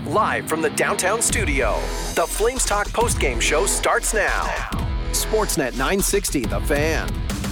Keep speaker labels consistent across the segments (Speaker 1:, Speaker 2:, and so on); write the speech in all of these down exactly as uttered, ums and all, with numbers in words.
Speaker 1: Live from the downtown studio, the Flames Talk postgame show starts now. Sportsnet nine sixty, The Fan.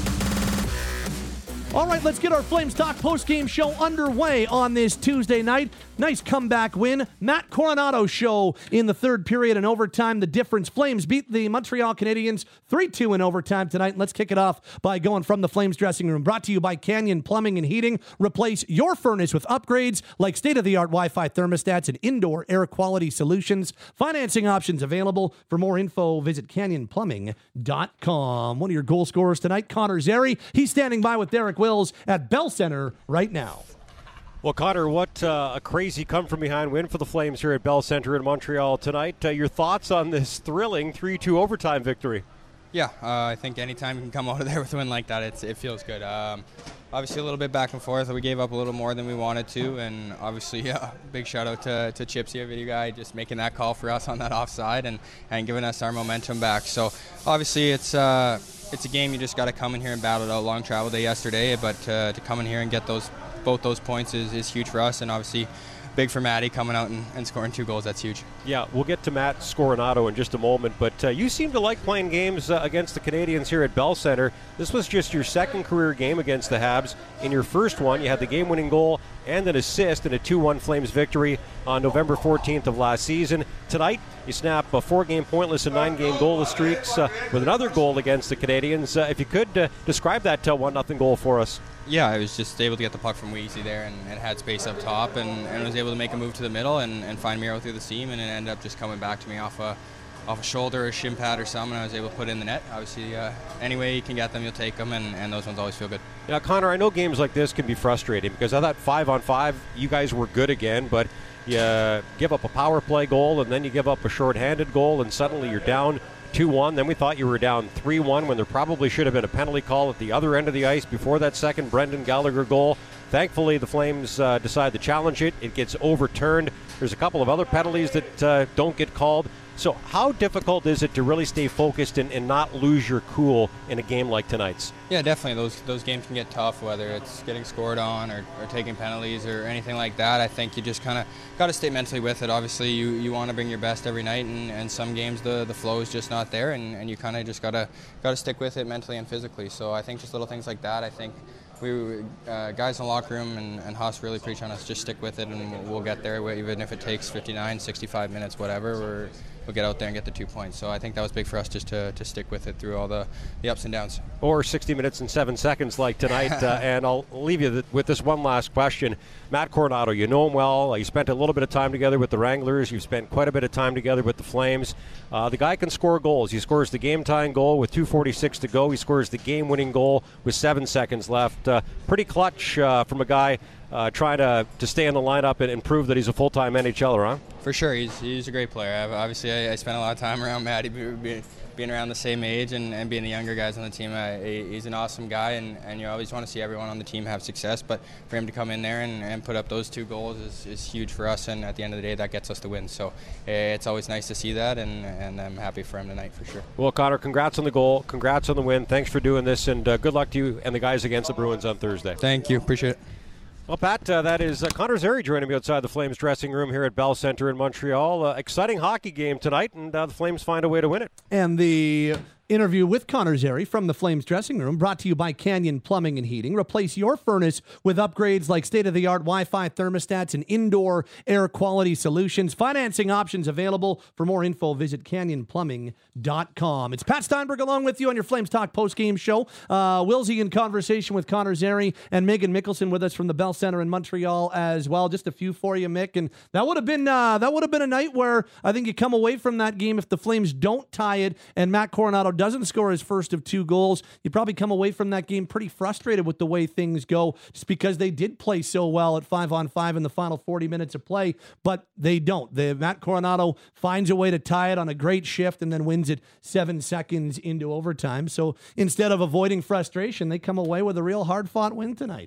Speaker 2: All right, let's get our Flames Talk postgame show underway on this Tuesday night. Nice comeback win. Matt Coronato show in the third period and overtime. The difference, Flames beat the Montreal Canadiens three two in overtime tonight. And let's kick it off by going from the Flames dressing room. Brought to you by Canyon Plumbing and Heating. Replace your furnace with upgrades like state-of-the-art Wi-Fi thermostats and indoor air quality solutions. Financing options available. For more info, visit canyon plumbing dot com. One of your goal scorers tonight, Connor Zary. He's standing by with Derek Wills at Bell Center right now.
Speaker 3: Well, Connor, what uh, a crazy come-from-behind win for the Flames here at Bell Center in Montreal tonight. Uh, your thoughts on this thrilling three two overtime victory?
Speaker 4: Yeah, uh, I think anytime you can come out of there with a win like that, it's, it feels good. Um, obviously, a little bit back and forth. We gave up a little more than we wanted to, and obviously, yeah, big shout-out to, to Chips here, video guy, just making that call for us on that offside and, and giving us our momentum back. So, obviously, it's uh, it's a game you just got to come in here and battle it out. Long travel day yesterday, but uh, to come in here and get those both those points is, is huge for us, and obviously big for Matty coming out and, and scoring two goals. That's huge. Yeah,
Speaker 3: we'll get to Matt Coronato in just a moment, but uh, you seem to like playing games uh, against the Canadiens here at Bell Center. This was just your second career game against the Habs. In your first one, you had the game-winning goal and an assist in a two one Flames victory on November fourteenth of last season. Tonight, you snap a four-game pointless and nine-game goalless streaks uh, with another goal against the Canadiens. Uh, if you could uh, describe that uh, one nothing goal for us.
Speaker 4: Yeah, I was just able to get the puck from Weezy there and, and had space up top and, and was able to make a move to the middle and, and find Miro through the seam, and it ended up just coming back to me off a off a shoulder or a shin pad or something, and I was able to put it in the net. Obviously, uh, any way you can get them, you'll take them, and, and those ones always feel good.
Speaker 3: Yeah, Connor, I know games like this can be frustrating because I thought five on five, you guys were good again, but you give up a power play goal and then you give up a shorthanded goal and suddenly you're down two one. Then we thought you were down three one when there probably should have been a penalty call at the other end of the ice before that second Brendan Gallagher goal. Thankfully, the Flames uh, decide to challenge it. It gets overturned. There's a couple of other penalties that uh, don't get called. So how difficult is it to really stay focused and, and not lose your cool in a game like tonight's?
Speaker 4: Yeah, definitely. Those those games can get tough, whether it's getting scored on or, or taking penalties or anything like that. I think you just kind of got to stay mentally with it. Obviously, you, you want to bring your best every night, and, and some games the, the flow is just not there, and, and you kind of just got to got to stick with it mentally and physically. So I think just little things like that, I think we uh, guys in the locker room and, and Haas really preach on us, just stick with it, and we'll, we'll get there, even if it takes fifty-nine, sixty-five minutes, whatever. We're, we'll get out there and get the two points. So I think that was big for us just to, to stick with it through all the, the ups and downs.
Speaker 3: Or sixty minutes and seven seconds like tonight. uh, and I'll leave you th- with this one last question. Matt Coronato, you know him well. Uh, you spent a little bit of time together with the Wranglers. You've spent quite a bit of time together with the Flames. Uh, the guy can score goals. He scores the game-tying goal with two forty-six to go. He scores the game-winning goal with seven seconds left. Uh, pretty clutch uh, from a guy uh, trying to, to stay in the lineup and, and prove that he's a full-time N H L er, huh?
Speaker 4: For sure, he's he's a great player. I've, obviously, I, I spent a lot of time around Matty, being, being around the same age and, and being the younger guys on the team. I, he's an awesome guy, and, and you always want to see everyone on the team have success. But for him to come in there and, and put up those two goals is, is huge for us, and at the end of the day, that gets us the win. So it's always nice to see that, and, and I'm happy for him tonight for sure.
Speaker 3: Well, Connor, congrats on the goal. Congrats on the win. Thanks for doing this, and uh, good luck to you and the guys against the Bruins on Thursday.
Speaker 4: Thank you. Appreciate it.
Speaker 3: Well, Pat, uh, that is uh, Connor Zary joining me outside the Flames dressing room here at Bell Center in Montreal. Uh, exciting hockey game tonight, and uh, the Flames find a way to win it.
Speaker 2: And the interview with Connor Zary from the Flames dressing room brought to you by Canyon Plumbing and Heating. Replace your furnace with upgrades like state-of-the-art Wi-Fi thermostats and indoor air quality solutions. Financing options available. For more info, visit canyon plumbing dot com. It's Pat Steinberg along with you on your Flames Talk post-game show. Uh, Wilsey in conversation with Connor Zary and Megan Mickelson with us from the Bell Center in Montreal as well. Just a few for you, Mick. And that would have been uh, that would have been a night where I think you come away from that game if the Flames don't tie it and Matt Coronato doesn't score his first of two goals. You probably come away from that game pretty frustrated with the way things go, just because they did play so well at five on five in the final forty minutes of play, but they don't. The, Matt Coronato finds a way to tie it on a great shift and then wins it seven seconds into overtime. So instead of avoiding frustration, they come away with a real hard-fought win tonight.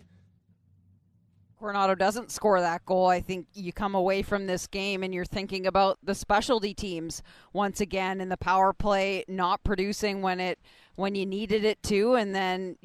Speaker 5: Coronato doesn't score that goal, I think you come away from this game and you're thinking about the specialty teams once again, and the power play not producing when it when you needed it to, and then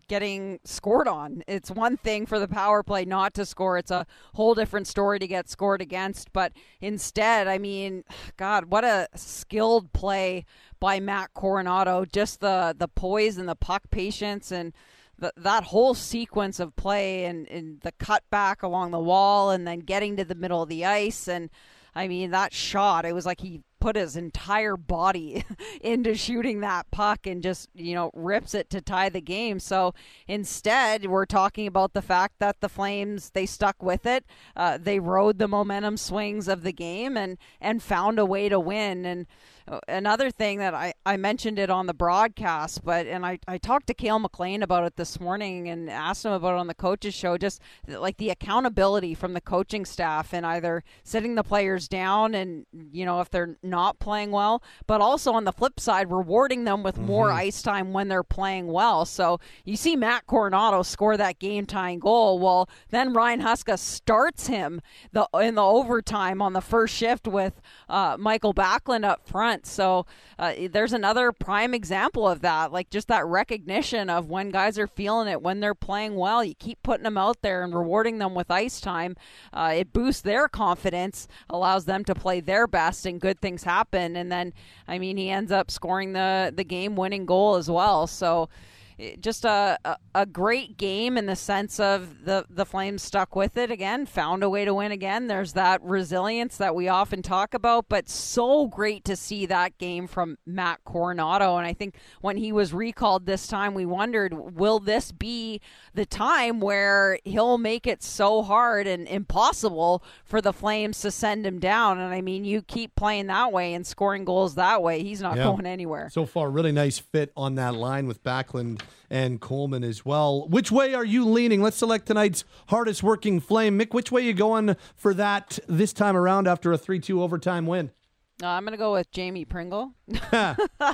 Speaker 5: getting scored on. It's one thing for the power play not to score. It's a whole different story to get scored against. But instead, I mean, God, what a skilled play by Matt Coronato. Just the, the poise and the puck patience and the, that whole sequence of play and, and the cutback along the wall and then getting to the middle of the ice. And, I mean, that shot, it was like he put his entire body into shooting that puck and just, you know, rips it to tie the game. So instead, we're talking about the fact that the Flames, they stuck with it. Uh, they rode the momentum swings of the game and, and found a way to win. And another thing that I, I mentioned it on the broadcast, but and I, I talked to Cale McLean about it this morning and asked him about it on the coaches show, just like the accountability from the coaching staff and either sitting the players down and, you know, if they're not playing well, but also on the flip side, rewarding them with mm-hmm. more ice time when they're playing well. So you see Matt Coronato score that game-tying goal. Well, then Ryan Huska starts him the in the overtime on the first shift with uh, Michael Backlund up front. So uh, there's another prime example of that, like just that recognition of when guys are feeling it, when they're playing well, you keep putting them out there and rewarding them with ice time. Uh, it boosts their confidence, allows them to play their best, and good things happen. And then, I mean, he ends up scoring the, the game-winning goal as well. So just a, a, a great game in the sense of the, the Flames stuck with it again, found a way to win again. There's that resilience that we often talk about, but so great to see that game from Matt Coronato. And I think when he was recalled this time, we wondered, will this be the time where he'll make it so hard and impossible for the Flames to send him down? And I mean, you keep playing that way and scoring goals that way, he's not yeah. going anywhere.
Speaker 2: So far, really nice fit on that line with Backlund and Coleman as well. Which way are you leaning? Let's select tonight's hardest working Flame. Mick, which way are you going for that this time around after a three two overtime win?
Speaker 5: Uh, I'm going to go with Jamie Pringle. No,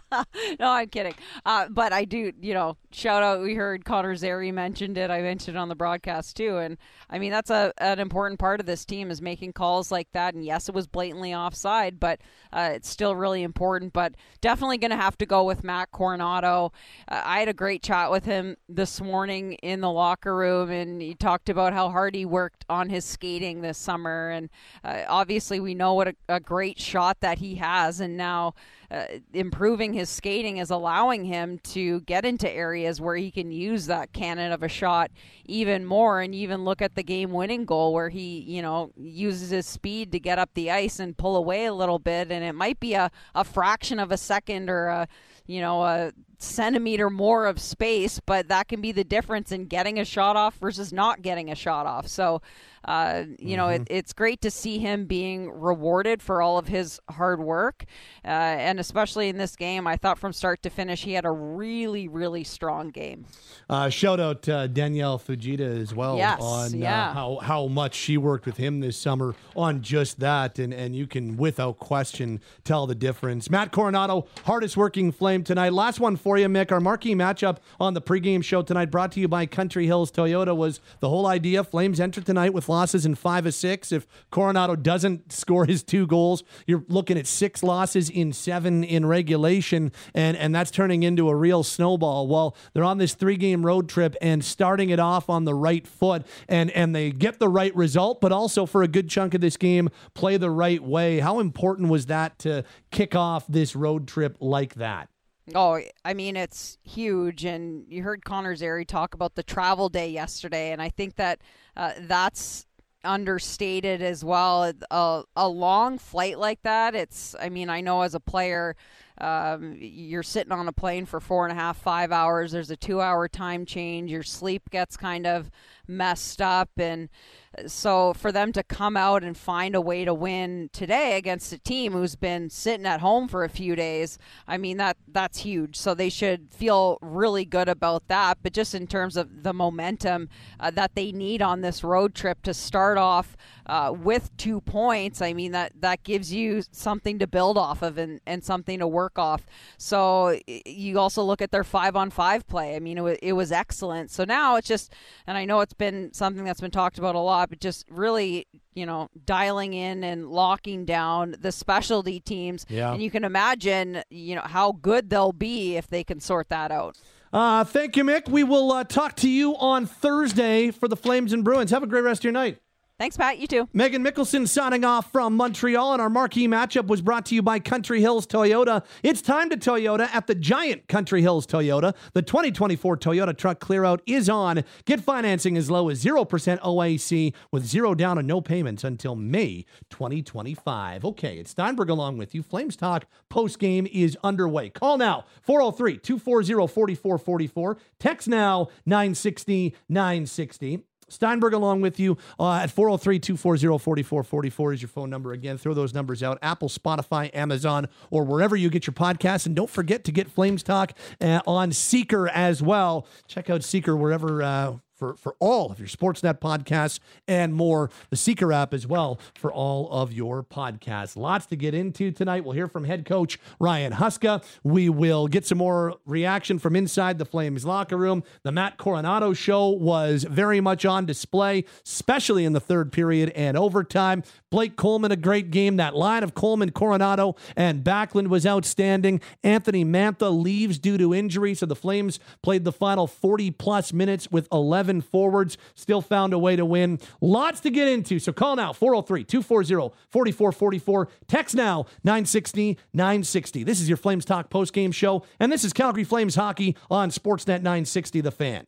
Speaker 5: I'm kidding. Uh, but I do, you know, shout out. We heard Connor Zary mentioned it. I mentioned it on the broadcast too. And I mean, that's a an important part of this team is making calls like that. And yes, it was blatantly offside, but uh, it's still really important. But definitely going to have to go with Matt Coronato. Uh, I had a great chat with him this morning in the locker room, and he talked about how hard he worked on his skating this summer. And uh, obviously, we know what a, a great shot that he has, and now uh, improving his skating is allowing him to get into areas where he can use that cannon of a shot even more. And you even look at the game-winning goal where he, you know, uses his speed to get up the ice and pull away a little bit, and it might be a, a fraction of a second or a, you know, a centimeter more of space, but that can be the difference in getting a shot off versus not getting a shot off. So, uh, you mm-hmm. know, it, it's great to see him being rewarded for all of his hard work. Uh, and especially in this game, I thought from start to finish, he had a really, really strong game.
Speaker 2: Uh, shout out uh, Danielle Fujita as well
Speaker 5: yes,
Speaker 2: on
Speaker 5: yeah.
Speaker 2: uh, how, how much she worked with him this summer on just that. And, and you can, without question, tell the difference. Matt Coronato, hardest working Flame tonight. Last one for you, Mick. Our marquee matchup on the pregame show tonight, brought to you by Country Hills Toyota, was the whole idea. Flames enter tonight with losses in five of six. If Coronato doesn't score his two goals, you're looking at six losses in seven in regulation, and, and that's turning into a real snowball. Well, they're on this three-game road trip and starting it off on the right foot, and, and they get the right result, but also for a good chunk of this game, play the right way. How important was that to kick off this road trip like that?
Speaker 5: Oh, I mean, it's huge. And you heard Connor Zary talk about the travel day yesterday, and I think that uh, that's understated as well. A, a long flight like that, it's, I mean, I know as a player, um, you're sitting on a plane for four and a half, five hours. There's a two-hour time change. Your sleep gets kind of messed up, and so for them to come out and find a way to win today against a team who's been sitting at home for a few days, I mean, that that's huge. So they should feel really good about that. But just in terms of the momentum uh, that they need on this road trip to start off uh, with two points, I mean, that, that gives you something to build off of and, and something to work off. So you also look at their five-on-five play. I mean, it was, it was excellent. So now it's just, and I know it's been something that's been talked about a lot, but just really, you know, dialing in and locking down the specialty teams.
Speaker 2: Yeah.
Speaker 5: And you can imagine, you know, how good they'll be if they can sort that out.
Speaker 2: Uh, thank you, Mick. We will uh, talk to you on Thursday for the Flames and Bruins. Have a great rest of your night.
Speaker 5: Thanks, Pat. You too.
Speaker 2: Megan Mickelson signing off from Montreal, and our marquee matchup was brought to you by Country Hills Toyota. It's time to Toyota at the giant Country Hills Toyota. The twenty twenty-four Toyota Truck Clearout is on. Get financing as low as zero percent O A C with zero down and no payments until May twenty twenty-five. Okay, it's Steinberg along with you. Flames Talk post-game is underway. Call now, four oh three, two four zero, four four four four. Text now, nine sixty, nine sixty. Steinberg along with you uh, at four oh three, two four zero, four four four four is your phone number. Again, throw those numbers out. Apple, Spotify, Amazon, or wherever you get your podcasts. And don't forget to get Flames Talk uh, on Seeker as well. Check out Seeker wherever... Uh, For, for all of your Sportsnet podcasts and more. The Seeker app as well for all of your podcasts. Lots to get into tonight. We'll hear from head coach Ryan Huska. We will get some more reaction from inside the Flames locker room. The Matt Coronado show was very much on display, especially in the third period and overtime. Blake Coleman, a great game. That line of Coleman, Coronado, and Backlund was outstanding. Anthony Mantha leaves due to injury, so the Flames played the final forty-plus minutes with eleven forwards, still found a way to win. Lots to get into, so call now, four oh three, two four zero, four four four four. Text now, nine sixty, nine sixty. This is your Flames Talk postgame show, and this is Calgary Flames hockey on Sportsnet nine sixty, The Fan.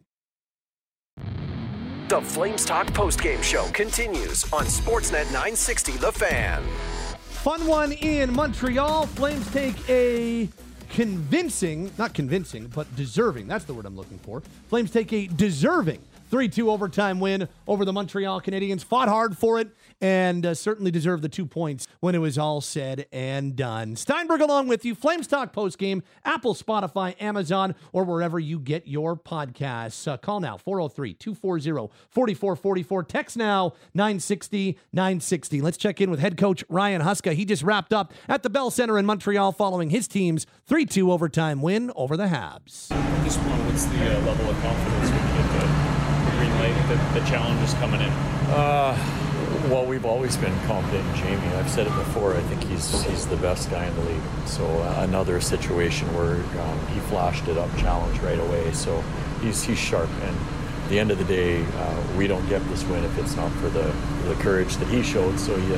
Speaker 1: The Flames Talk postgame show continues on Sportsnet nine sixty, The Fan.
Speaker 2: Fun one in Montreal. Flames take a convincing, not convincing, but deserving, that's the word I'm looking for. Flames take a deserving three two overtime win over the Montreal Canadiens. Fought hard for it and uh, certainly deserved the two points when it was all said and done. Steinberg along with you. Flames Talk postgame, Apple, Spotify, Amazon, or wherever you get your podcasts. Uh, call now, four oh three, two four zero, four four four four. Text now, nine sixty, nine sixty. Let's check in with head coach Ryan Huska. He just wrapped up at the Bell Center in Montreal following his team's three two overtime win over the Habs.
Speaker 6: At this point, what's the uh, level of confidence when you get the green light that the challenge is coming in?
Speaker 7: Uh, well, we've always been confident in Jamie. I've said it before. I think he's he's the best guy in the league. So uh, another situation where um, he flashed it up, challenge right away. So he's he's sharp. And at the end of the day, uh, we don't get this win if it's not for the the courage that he showed. So yeah,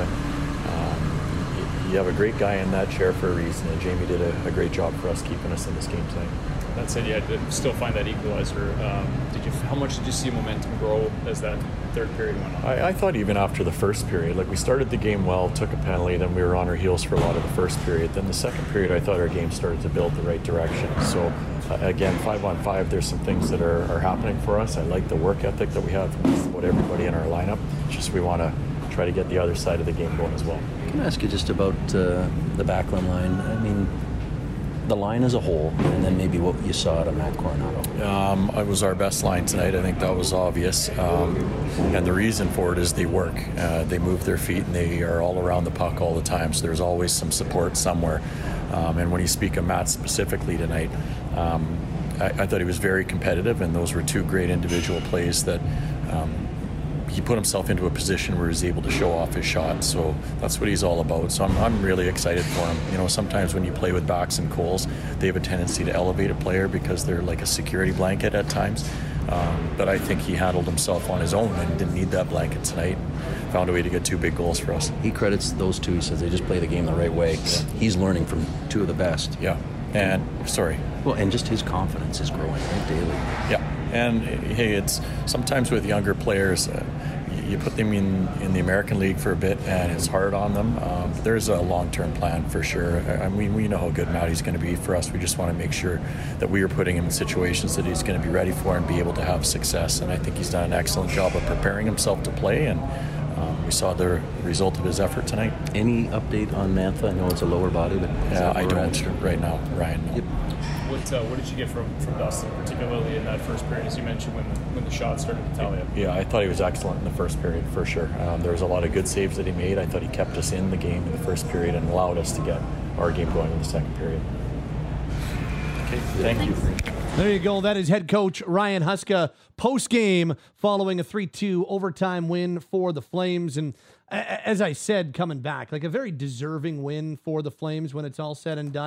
Speaker 7: um, you, you have a great guy in that chair for a reason. And Jamie did a, a great job for us keeping us in this game tonight.
Speaker 6: That said, you had to still find that equalizer. Um, did you? How much did you see momentum grow as that third period went on?
Speaker 7: I, I thought even after the first period, like we started the game well, took a penalty, then we were on our heels for a lot of the first period. Then the second period, I thought our game started to build the right direction. So uh, again, five on five, there's some things that are, are happening for us. I like the work ethic that we have from just about everybody in our lineup. It's just we want to try to get the other side of the game going as well.
Speaker 8: Can I ask you just about uh, the backline line? I mean, the line as a whole, and then maybe what you saw out of Matt Coronado.
Speaker 7: Um, it was our best line tonight. I think that was obvious. Um, and the reason for it is they work. Uh, they move their feet, and they are all around the puck all the time. So there's always some support somewhere. Um, and when you speak of Matt specifically tonight, um, I, I thought he was very competitive, and those were two great individual plays that um, he put himself into a position where he's able to show off his shot. So that's what he's all about. So I'm, I'm really excited for him. You know, sometimes when you play with backs and Coles, they have a tendency to elevate a player because they're like a security blanket at times. Um, but I think he handled himself on his own and didn't need that blanket tonight. Found a way to get two big goals for us.
Speaker 8: He credits those two. He says they just play the game the right way. Yeah. He's learning from two of the best.
Speaker 7: Yeah. And, sorry.
Speaker 8: Well, and just his confidence is growing right daily.
Speaker 7: Yeah. And, hey, it's sometimes with younger players, uh, you put them in, in the American League for a bit and it's hard on them. Um, there's a long-term plan for sure. I mean, we know how good Matty's going to be for us. We just want to make sure that we are putting him in situations that he's going to be ready for and be able to have success. And I think he's done an excellent job of preparing himself to play, and um, we saw the result of his effort tonight.
Speaker 8: Any update on Mantha? I know it's a lower body, but
Speaker 7: yeah, I don't right now, Ryan. No.
Speaker 6: Yep. What, uh, what did you get from, from Dustin, particularly in that first period, as you mentioned, when the, when the shot started to tally up?
Speaker 7: Yeah, I thought he was excellent in the first period, for sure. Um, there was a lot of good saves that he made. I thought he kept us in the game in the first period and allowed us to get our game going in the second period. Okay, thank you.
Speaker 2: There you go. That is head coach Ryan Huska post-game following a three two overtime win for the Flames. And as I said, coming back, like a very deserving win for the Flames when it's all said and done.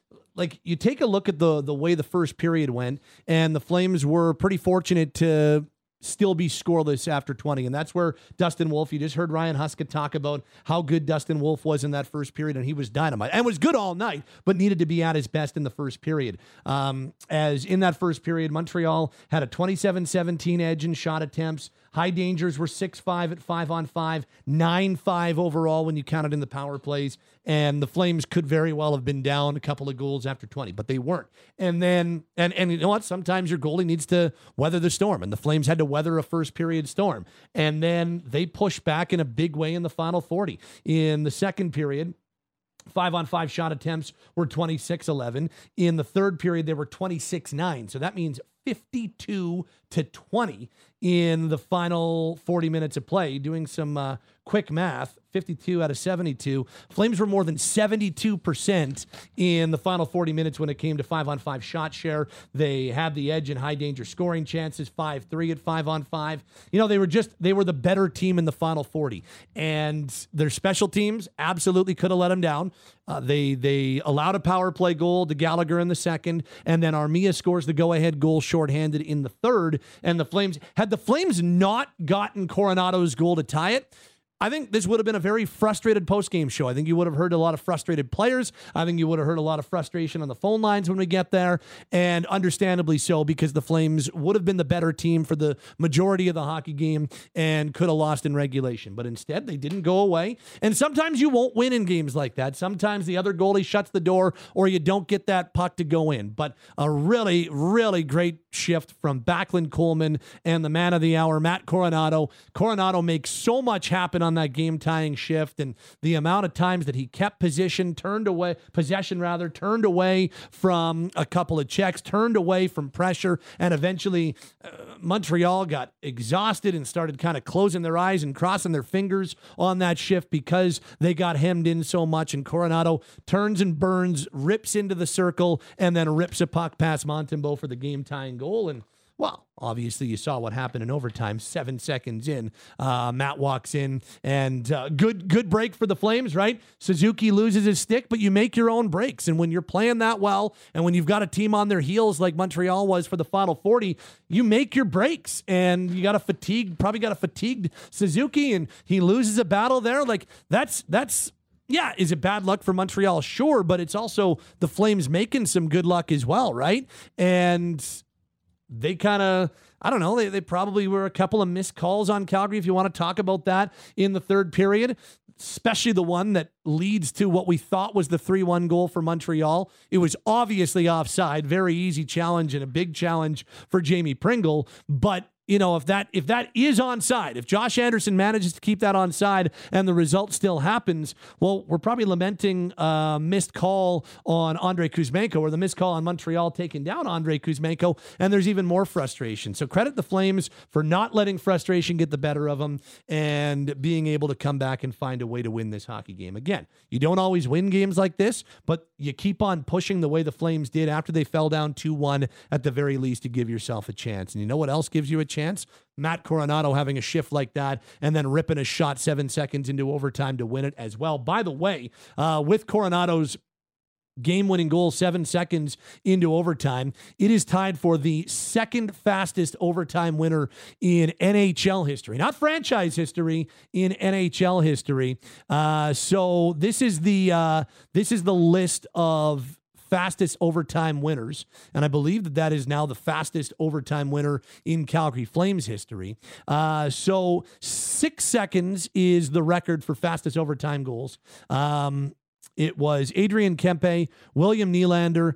Speaker 2: like you take a look at the the way the first period went, and the Flames were pretty fortunate to still be scoreless after twenty. And that's where Dustin Wolf, you just heard Ryan Huska talk about how good Dustin Wolf was in that first period, and he was dynamite and was good all night, but needed to be at his best in the first period. Um, as in that first period, Montreal had a twenty-seven seventeen edge in shot attempts. High dangers were six five at five on five, nine five overall when you counted in the power plays. And the Flames could very well have been down a couple of goals after twenty, but they weren't. And then, and, and you know what? Sometimes your goalie needs to weather the storm, and the Flames had to weather a first period storm. And then they pushed back in a big way in the final forty. In the second period, Five on five shot attempts were twenty-six eleven. In the third period, they were twenty-six nine. So that means fifty-two to twenty in the final forty minutes of play. Doing some uh, quick math, fifty-two out of seventy-two. Flames were more than seventy-two percent in the final forty minutes when it came to five on five shot share. They had the edge in high danger scoring chances, five three at five on five. You know, they were just, they were the better team in the final forty. And their special teams absolutely could have let them down. Uh, they they allowed a power play goal to Gallagher in the second, and then Armia scores the go-ahead goal shorthanded in the third. And the Flames, had the Flames not gotten Coronado's goal to tie it, I think this would have been a very frustrated post-game show. I think you would have heard a lot of frustrated players. I think you would have heard a lot of frustration on the phone lines when we get there, and understandably so, because the Flames would have been the better team for the majority of the hockey game and could have lost in regulation. But instead, they didn't go away. And sometimes you won't win in games like that. Sometimes the other goalie shuts the door, or you don't get that puck to go in. But a really, really great shift from Backlund Coleman and the man of the hour, Matt Coronado. Coronado makes so much happen on that game-tying shift, and the amount of times that he kept position, turned away, possession rather, turned away from a couple of checks, turned away from pressure, and eventually uh, Montreal got exhausted and started kind of closing their eyes and crossing their fingers on that shift because they got hemmed in so much, and Coronado turns and burns, rips into the circle, and then rips a puck past Montembeault for the game-tying goal. And well, obviously you saw what happened in overtime. Seven seconds in, uh, Matt walks in, and uh, good good break for the Flames, right? Suzuki loses his stick, but you make your own breaks. And when you're playing that well, and when you've got a team on their heels like Montreal was for the final forty, you make your breaks. And you got a fatigued, probably got a fatigued Suzuki, and he loses a battle there. Like that's that's. Yeah, is it bad luck for Montreal? Sure, but it's also the Flames making some good luck as well, right? And they kind of, I don't know, they, they probably were a couple of missed calls on Calgary, if you want to talk about that in the third period, especially the one that leads to what we thought was the three one goal for Montreal. It was obviously offside, very easy challenge and a big challenge for Jamie Pringle, but you know, if that if that is onside, if Josh Anderson manages to keep that onside and the result still happens, well, we're probably lamenting a missed call on Andrei Kuzmenko, or the missed call on Montreal taking down Andrei Kuzmenko, and there's even more frustration. So credit the Flames for not letting frustration get the better of them and being able to come back and find a way to win this hockey game. Again, you don't always win games like this, but you keep on pushing the way the Flames did after they fell down two one, at the very least, to give yourself a chance. And you know what else gives you a chance? Chance. Matt Coronado having a shift like that and then ripping a shot seven seconds into overtime to win it as well. By the way, uh, with Coronado's game-winning goal seven seconds into overtime, it is tied for the second fastest overtime winner in N H L history. Not franchise history, in N H L history. Uh, so this is the uh, this is the list of fastest overtime winners, and I believe that that is now the fastest overtime winner in Calgary Flames history. Uh, so six seconds is the record for fastest overtime goals. Um, it was Adrian Kempe, William Nylander,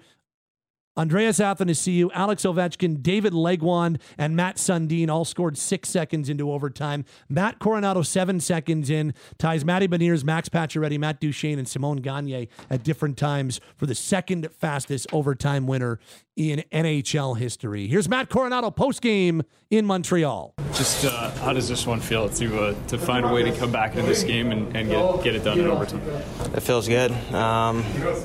Speaker 2: Andreas Athanasiou, Alex Ovechkin, David Legwand, and Matt Sundin all scored six seconds into overtime. Matt Coronado seven seconds in ties Matty Beniers, Max Pacioretty, Matt Duchene, and Simone Gagne at different times for the second fastest overtime winner in N H L history. Here's Matt Coronado postgame in Montreal.
Speaker 6: Just uh, how does this one feel to uh, to find a way to come back into this game and, and get, get it done in overtime?
Speaker 9: It feels good. Um,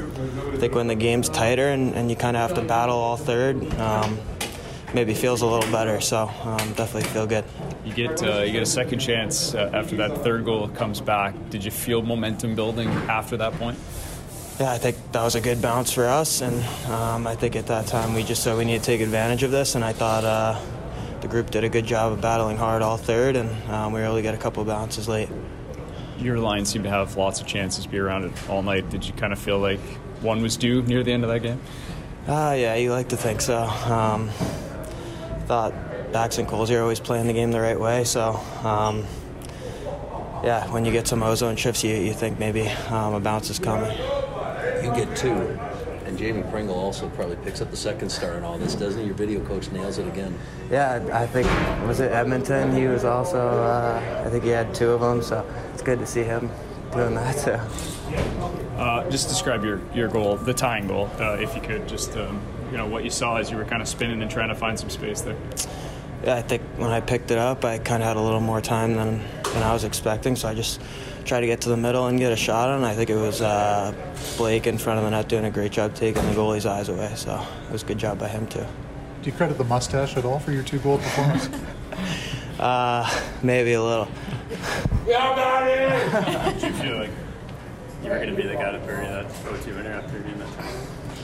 Speaker 9: I think when the game's tighter and, and you kind of have to battle all third, um, maybe feels a little better. So um, definitely feel good.
Speaker 6: You get uh, you get a second chance uh, after that third goal comes back. Did you feel momentum building after that point?
Speaker 9: yeah, I think that was a good bounce for us, and um, I think at that time we just said we need to take advantage of this, and I thought uh, the group did a good job of battling hard all third, and um, we were able to get a couple of bounces late.
Speaker 6: Your line seemed to have lots of chances to be around it all night. Did you kind of feel like one was due near the end of that game?
Speaker 9: Uh, yeah, you like to think so. Um, thought Bax and Colsey are always playing the game the right way, so um, yeah, when you get some ozone shifts, you, you think maybe um, a bounce is coming.
Speaker 8: You get two, and Jamie Pringle also probably picks up the second star in all this, doesn't he? Your video coach nails it again.
Speaker 9: Yeah, I think, was it Edmonton? He was also, uh, I think he had two of them, so it's good to see him doing that too.
Speaker 6: Uh, just describe your, your goal, the tying goal, uh, if you could, just um, you know what you saw as you were kind of spinning and trying to find some space there.
Speaker 9: Yeah, I think when I picked it up, I kind of had a little more time than, than I was expecting, so I just tried to get to the middle and get a shot on. I think it was uh, Blake in front of the net doing a great job taking the goalie's eyes away, so it was a good job by him too.
Speaker 10: Do you credit the mustache at all for your two-goal performance?
Speaker 9: uh, maybe a little.
Speaker 6: We all got it! Did you feel like you were going to be the guy to bury that O T winner after doing that time?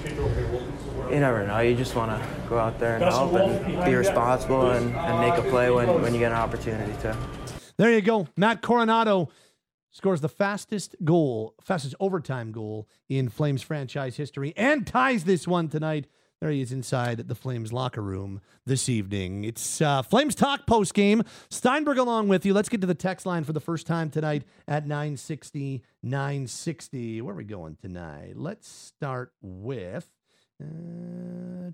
Speaker 9: You never know. You just want to go out there and help and be responsible and, and make a play when, when you get an opportunity to.
Speaker 2: There you go. Matt Coronato scores the fastest goal, fastest overtime goal in Flames franchise history and ties this one tonight. There he is inside the Flames locker room this evening. It's uh, Flames Talk post game. Steinberg along with you. Let's get to the text line for the first time tonight at nine sixty, nine sixty. Where are we going tonight? Let's start with uh,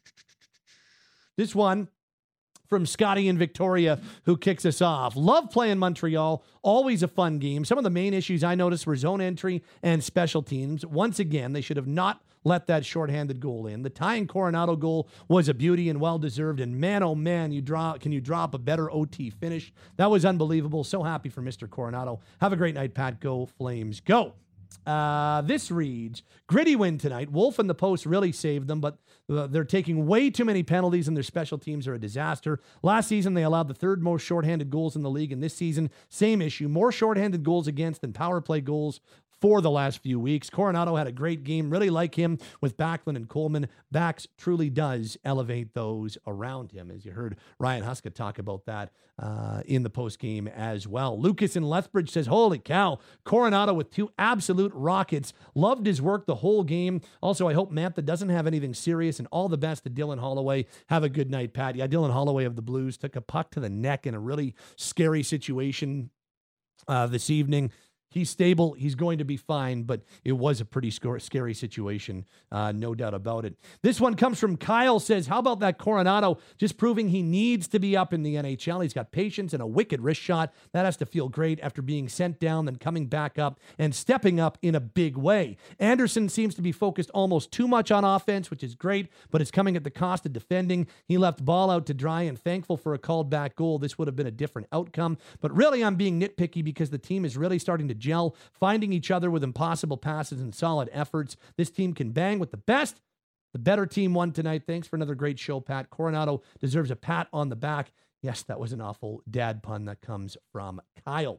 Speaker 2: this one from Scotty in Victoria, who kicks us off. Love playing Montreal. Always a fun game. Some of the main issues I noticed were zone entry and special teams. Once again, they should have not let that shorthanded goal in. The tying Coronado goal was a beauty and well-deserved. And man, oh man, you draw. Can you drop a better O T finish? That was unbelievable. So happy for Mister Coronado. Have a great night, Pat. Go Flames, go. Uh, this reads, gritty win tonight. Wolf and the Post really saved them, but uh, they're taking way too many penalties and their special teams are a disaster. Last season, they allowed the third most shorthanded goals in the league, and this season, same issue. More shorthanded goals against than power play goals for the last few weeks. Coronado had a great game. Really like him with Backlund and Coleman. Bax truly does elevate those around him, as you heard Ryan Huska talk about that uh, in the postgame as well. Lucas in Lethbridge says, holy cow, Coronado with two absolute rockets. Loved his work the whole game. Also, I hope Mantha doesn't have anything serious, and all the best to Dylan Holloway. Have a good night, Pat. Yeah, Dylan Holloway of the Blues took a puck to the neck in a really scary situation uh, this evening. He's stable. He's going to be fine, but it was a pretty sc- scary situation, uh, no doubt about it. This one comes from Kyle, says, how about that Coronado just proving he needs to be up in the N H L? He's got patience and a wicked wrist shot. That has to feel great after being sent down, then coming back up and stepping up in a big way. Anderson seems to be focused almost too much on offense, which is great, but it's coming at the cost of defending. He left ball out to dry and thankful for a called back goal. This would have been a different outcome, but really I'm being nitpicky because the team is really starting to gel, finding each other with impossible passes and solid efforts. This team can bang with the best. The better team won tonight. Thanks for another great show, Pat. Coronado deserves a pat on the back. Yes, that was an awful dad pun that comes from Kyle.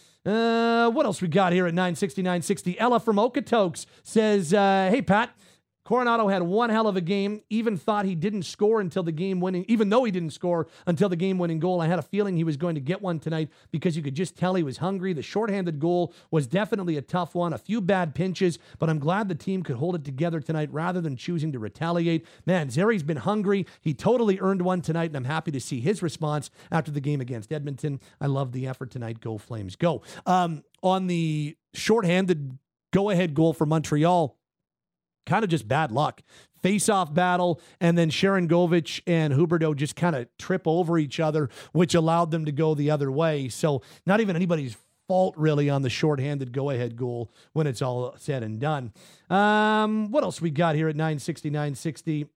Speaker 2: Uh, what else we got here at nine sixty, nine sixty? Ella from Okotoks says, uh, hey, Pat, Coronado had one hell of a game. Even thought he didn't score until the game winning, even though he didn't score until the game winning goal. I had a feeling he was going to get one tonight because you could just tell he was hungry. The shorthanded goal was definitely a tough one. A few bad pinches, but I'm glad the team could hold it together tonight rather than choosing to retaliate. Man, Zeri's been hungry. He totally earned one tonight, and I'm happy to see his response after the game against Edmonton. I love the effort tonight. Go Flames, go. Um, on the shorthanded go-ahead goal for Montreal, kind of just bad luck. Face-off battle, and then Sharon Govich and Huberdeau just kind of trip over each other, which allowed them to go the other way. So not even anybody's fault, really, on the shorthanded go-ahead goal when it's all said and done. Um, what else we got here at nine sixty, nine sixty?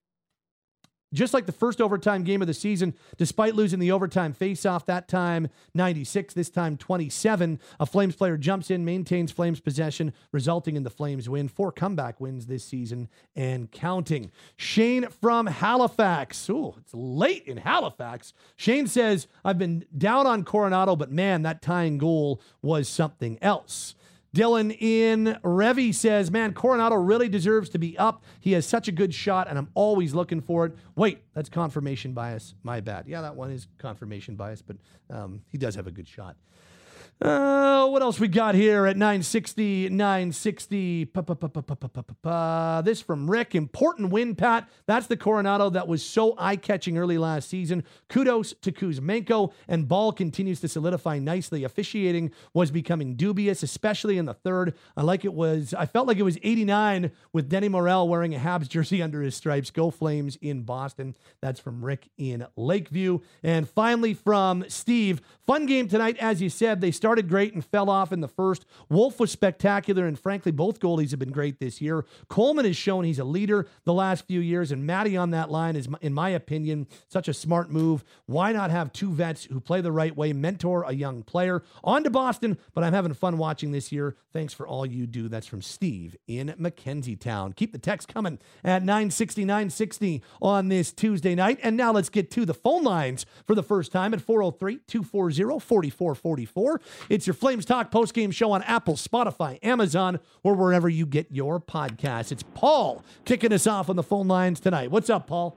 Speaker 2: Just like the first overtime game of the season, despite losing the overtime face-off, that time ninety-six, this time twenty-seven, a Flames player jumps in, maintains Flames possession, resulting in the Flames win. Four comeback wins this season and counting. Shane from Halifax. Ooh, it's late in Halifax. Shane says, I've been down on Coronado, but man, that tying goal was something else. Dylan in Revy says, man, Coronado really deserves to be up. He has such a good shot, and I'm always looking for it. Wait, that's confirmation bias. My bad. Yeah, that one is confirmation bias, but um, he does have a good shot. Uh, what else we got here at nine sixty, nine sixty? Pa, pa, pa, pa, pa, pa, pa, pa. This from Rick. Important win, Pat. That's the Coronado that was so eye-catching early last season. Kudos to Kuzmenko, and ball continues to solidify nicely. Officiating was becoming dubious, especially in the third. I like it was, I felt like it was eighty-nine with Denny Morel wearing a Habs jersey under his stripes. Go Flames in Boston. That's from Rick in Lakeview. And finally from Steve, fun game tonight, as you said. They started Started great and fell off in the first. Wolf was spectacular, and frankly, both goalies have been great this year. Coleman has shown he's a leader the last few years, and Matty on that line is, in my opinion, such a smart move. Why not have two vets who play the right way, mentor a young player? On to Boston, but I'm having fun watching this year. Thanks for all you do. That's from Steve in Mackenzie Town. Keep the text coming at nine sixty, nine sixty on this Tuesday night. And now let's get to the phone lines for the first time at four oh three, two four zero, four four four four. It's your Flames Talk postgame show on Apple, Spotify, Amazon, or wherever you get your podcasts. It's Paul kicking us off on the phone lines tonight. What's up, Paul?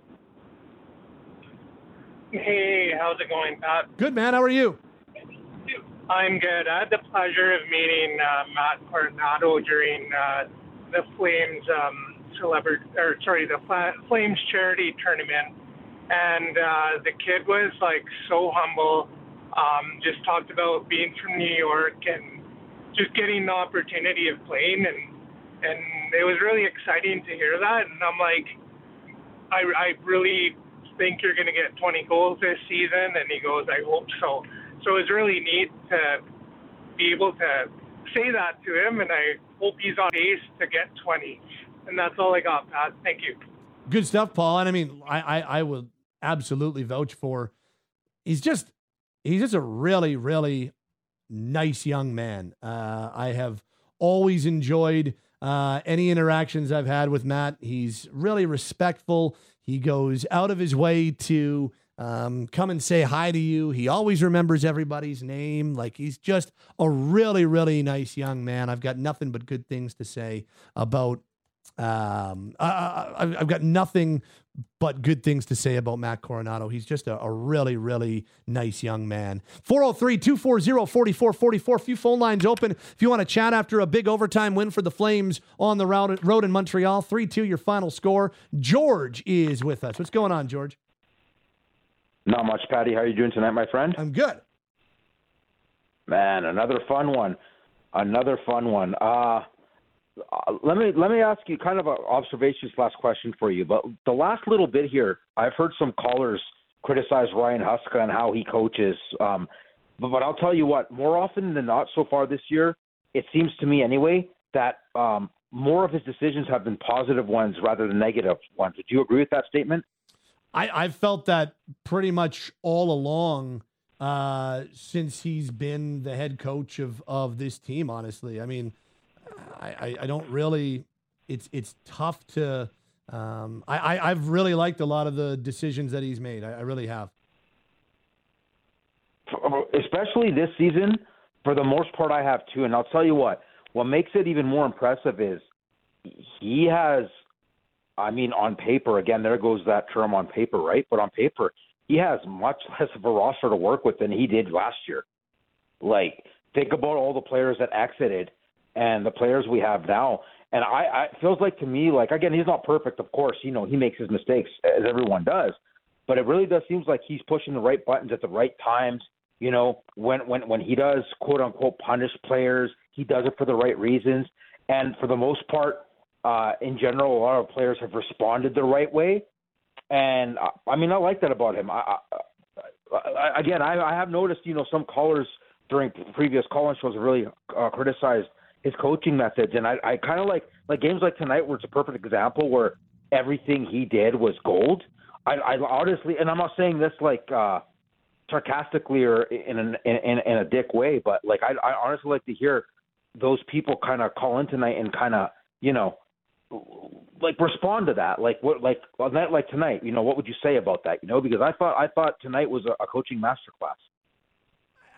Speaker 11: Hey, how's it going, Pat?
Speaker 2: Good, man. How are you?
Speaker 11: I'm good. I had the pleasure of meeting uh, Matt Coronado during uh, the Flames um, celebrity, or sorry, the Flames charity tournament, and uh, the kid was like so humble. Um, just talked about being from New York and just getting the opportunity of playing, and and it was really exciting to hear that. And I'm like, I, I really think you're going to get twenty goals this season. And he goes, I hope so. So it was really neat to be able to say that to him, and I hope he's on pace to get twenty. And that's all I got, Pat. Thank you.
Speaker 2: Good stuff, Paul. And I mean, I, I, I will absolutely vouch for, he's just, He's just a really, really nice young man. Uh, I have always enjoyed uh, any interactions I've had with Matt. He's really respectful. He goes out of his way to um, come and say hi to you. He always remembers everybody's name. Like, he's just a really, really nice young man. I've got nothing but good things to say about Um, I, I've got nothing but good things to say about Matt Coronado. He's just a, a really, really nice young man. four oh three, two four zero, four four four four. A few phone lines open. If you want to chat after a big overtime win for the Flames on the road, road in Montreal, three two your final score. George is with us. What's going on, George?
Speaker 12: Not much, Patty. How are you doing tonight, my friend?
Speaker 2: I'm good.
Speaker 12: Man, another fun one. Another fun one. Uh, Uh, let me let me ask you kind of an observation slash question for you. But the last little bit here, I've heard some callers criticize Ryan Huska and how he coaches. Um, but, but I'll tell you what, more often than not so far this year, it seems to me anyway, that um, more of his decisions have been positive ones rather than negative ones. Would you agree with that statement?
Speaker 2: I, I've felt that pretty much all along uh, since he's been the head coach of, of this team, honestly. I mean, I, I don't really, it's it's tough to, um, I, I, I've really liked a lot of the decisions that he's made. I, I really have.
Speaker 12: Especially this season, for the most part, I have too. And I'll tell you what, what makes it even more impressive is he has, I mean, on paper, again, there goes that term on paper, right? But on paper, he has much less of a roster to work with than he did last year. Like, think about all the players that exited and the players we have now. And I, I it feels like to me, like, again, he's not perfect, of course. You know, he makes his mistakes, as everyone does. But it really does seem like he's pushing the right buttons at the right times. You know, when, when, when he does, quote-unquote, punish players, he does it for the right reasons. And for the most part, uh, in general, a lot of players have responded the right way. And, I, I mean, I like that about him. I, I, I, again, I, I have noticed, you know, some callers during previous call-in shows have really uh, criticized his coaching methods. And I, I kind of like, like games like tonight where it's a perfect example where everything he did was gold. I, I honestly, and I'm not saying this like uh, sarcastically or in, an, in in a dick way, but like I, I honestly like to hear those people kind of call in tonight and kind of, you know, like respond to that. Like what, like on that, like tonight, you know, what would you say about that? You know, because I thought I thought tonight was a, a coaching masterclass.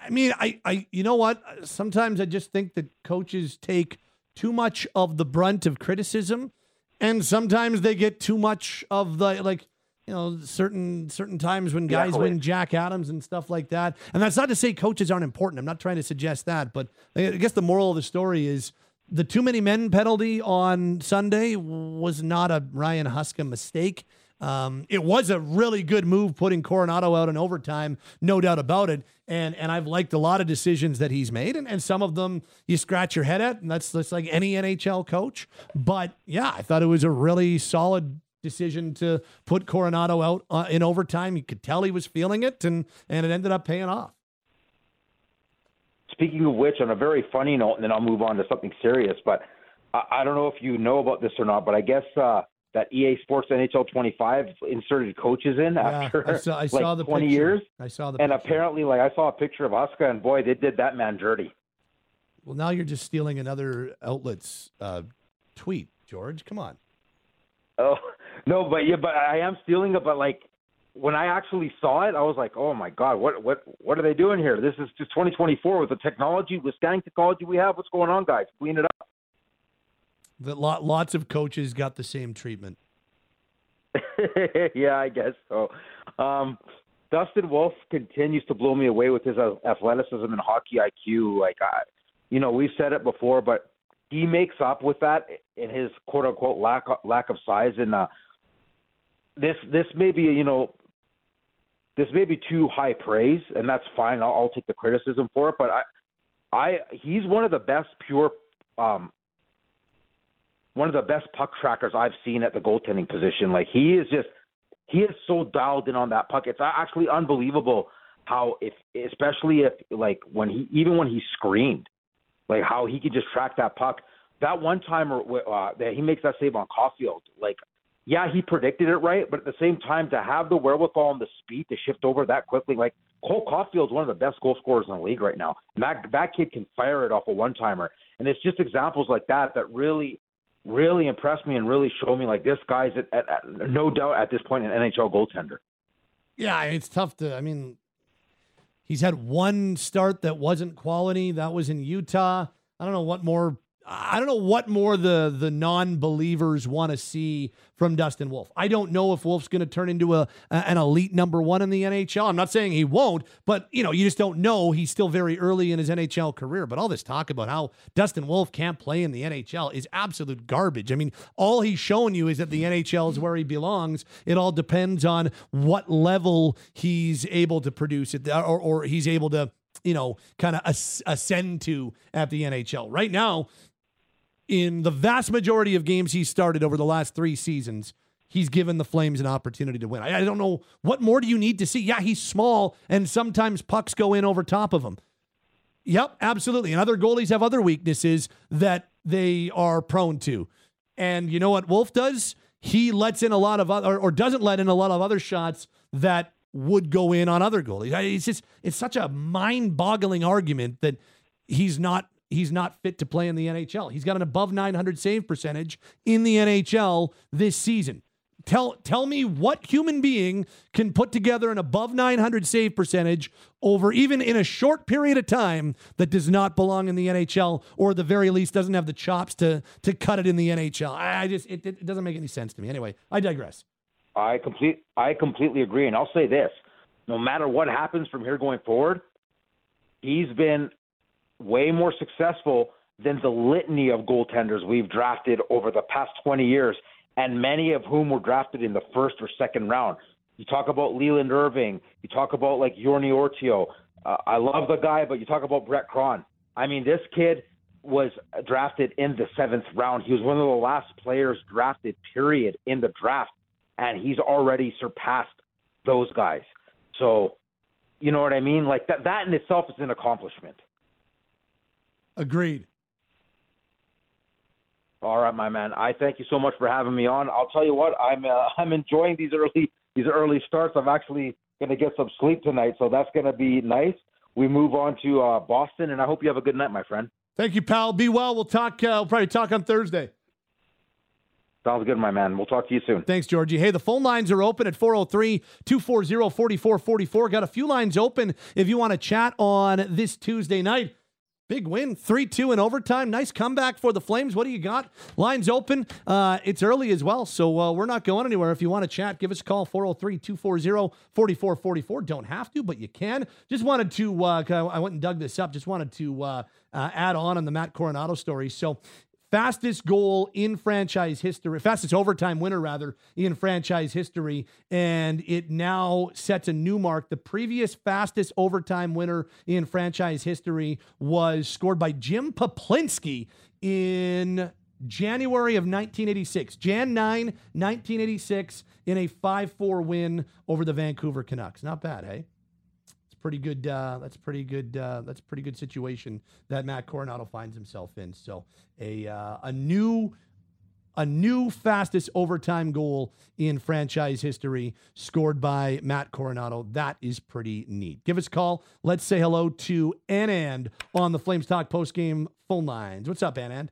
Speaker 2: I mean, I, I, you know what? Sometimes I just think that coaches take too much of the brunt of criticism, and sometimes they get too much of the, like, you know, certain certain times when guys
Speaker 12: Exactly.
Speaker 2: win Jack Adams and stuff like that. And that's not to say coaches aren't important. I'm not trying to suggest that, but I guess the moral of the story is the too many men penalty on Sunday was not a Ryan Huska mistake. Um, it was a really good move putting Coronado out in overtime, no doubt about it. And and I've liked a lot of decisions that he's made, and, and some of them you scratch your head at, and that's, that's like any N H L coach. But yeah, I thought it was a really solid decision to put Coronado out uh, in overtime. You could tell he was feeling it, and and it ended up paying off.
Speaker 12: Speaking of which, on a very funny note, and then I'll move on to something serious, but I, I don't know if you know about this or not, but I guess uh, that E A Sports N H L twenty-five inserted coaches in
Speaker 2: Yeah,
Speaker 12: after
Speaker 2: I saw, I
Speaker 12: like
Speaker 2: saw the
Speaker 12: twenty
Speaker 2: picture.
Speaker 12: years.
Speaker 2: I saw the
Speaker 12: and
Speaker 2: picture.
Speaker 12: apparently, like I saw a picture of Huska, and boy, they did that man dirty.
Speaker 2: Well, now you're just stealing another outlet's uh, tweet, George. Come on.
Speaker 12: Oh no, but yeah, but I am stealing it. But like when I actually saw it, I was like, oh my god, what what what are they doing here? This is just twenty twenty-four with the technology, with scanning technology we have. What's going on, guys? Clean it up.
Speaker 2: The lot, lots of coaches got the same treatment.
Speaker 12: Yeah, I guess so. Um, Dustin Wolf continues to blow me away with his athleticism and hockey I Q. Like, I, you know, we've said it before, but he makes up with that in his quote unquote lack lack of size. And uh, this this may be you know this may be too high praise, and that's fine. I'll, I'll take the criticism for it. But I I he's one of the best pure. Um, one of the best puck trackers I've seen at the goaltending position. Like, he is just, he is so dialed in on that puck. It's actually unbelievable how, if, especially if, like, when he, even when he screamed, like, how he could just track that puck. That one timer uh, that he makes that save on Caulfield, like, yeah, he predicted it right, but at the same time, to have the wherewithal and the speed to shift over that quickly, like, Cole Caulfield's one of the best goal scorers in the league right now. And that, that kid can fire it off a one-timer. And it's just examples like that that really, really impressed me and really showed me, like, this guy's at, at, at, no doubt at this point an N H L goaltender.
Speaker 2: Yeah, it's tough to, I mean, he's had one start that wasn't quality. That was in Utah. I don't know what more, I don't know what more the, the non-believers want to see from Dustin Wolf. I don't know if Wolf's going to turn into a, a an elite number one in the N H L. I'm not saying he won't, but, you know, you just don't know. He's still very early in his N H L career. But all this talk about how Dustin Wolf can't play in the N H L is absolute garbage. I mean, all he's showing you is that the N H L is where he belongs. It all depends on what level he's able to produce it, or, or he's able to, you know, kind of as- ascend to at the N H L. Right now, in the vast majority of games he's started over the last three seasons, he's given the Flames an opportunity to win. I, I don't know, what more do you need to see? Yeah, he's small, and sometimes pucks go in over top of him. Yep, absolutely. And other goalies have other weaknesses that they are prone to. And you know what Wolf does? He lets in a lot of other, or doesn't let in a lot of other shots that would go in on other goalies. It's just, it's such a mind-boggling argument that he's not He's not fit to play in the N H L. He's got an above nine hundred save percentage in the N H L this season. Tell tell me what human being can put together an above nine hundred save percentage over even in a short period of time that does not belong in the N H L, or at the very least doesn't have the chops to to cut it in the N H L. I just it, it doesn't make any sense to me. Anyway, I digress.
Speaker 12: I complete I completely agree, and I'll say this: no matter what happens from here going forward, he's been way more successful than the litany of goaltenders we've drafted over the past twenty years, and many of whom were drafted in the first or second round. You talk about Leland Irving. You talk about, like, Yorni Ortio. Uh, I love the guy, but you talk about Brett Cron. I mean, this kid was drafted in the seventh round. He was one of the last players drafted, period, in the draft, and he's already surpassed those guys. So, you know what I mean? Like, that, that in itself is an accomplishment.
Speaker 2: Agreed.
Speaker 12: All right, my man. I thank you so much for having me on. I'll tell you what, I'm uh, I'm enjoying these early these early starts. I'm actually going to get some sleep tonight, so that's going to be nice. We move on to uh, Boston, and I hope you have a good night, my friend.
Speaker 2: Thank you, pal. Be well. We'll talk. Uh, we'll probably talk on Thursday.
Speaker 12: Sounds good, my man. We'll talk to you soon.
Speaker 2: Thanks, Georgie. Hey, the phone lines are open at four oh three, two four zero, four four four four. Got a few lines open if you want to chat on this Tuesday night. Big win, three two in overtime. Nice comeback for the Flames. What do you got? Lines open. Uh, it's early as well, so uh, we're not going anywhere. If you want to chat, give us a call, four oh three, two four zero, four four four four. Don't have to, but you can. Just wanted to, uh, I went and dug this up, just wanted to uh, uh, add on on the Matt Coronato story. So, fastest goal in franchise history, fastest overtime winner, rather, in franchise history, and it now sets a new mark. The previous fastest overtime winner in franchise history was scored by Jim Poplinski in January of nineteen eighty-six. January ninth, nineteen eighty-six, in a five four win over the Vancouver Canucks. Not bad, hey? Pretty good. Uh, that's pretty good. Uh, that's a pretty good situation that Matt Coronato finds himself in. So a uh, a new a new fastest overtime goal in franchise history scored by Matt Coronato. That is pretty neat. Give us a call. Let's say hello to Anand on the Flames Talk postgame phone lines. What's up, Anand?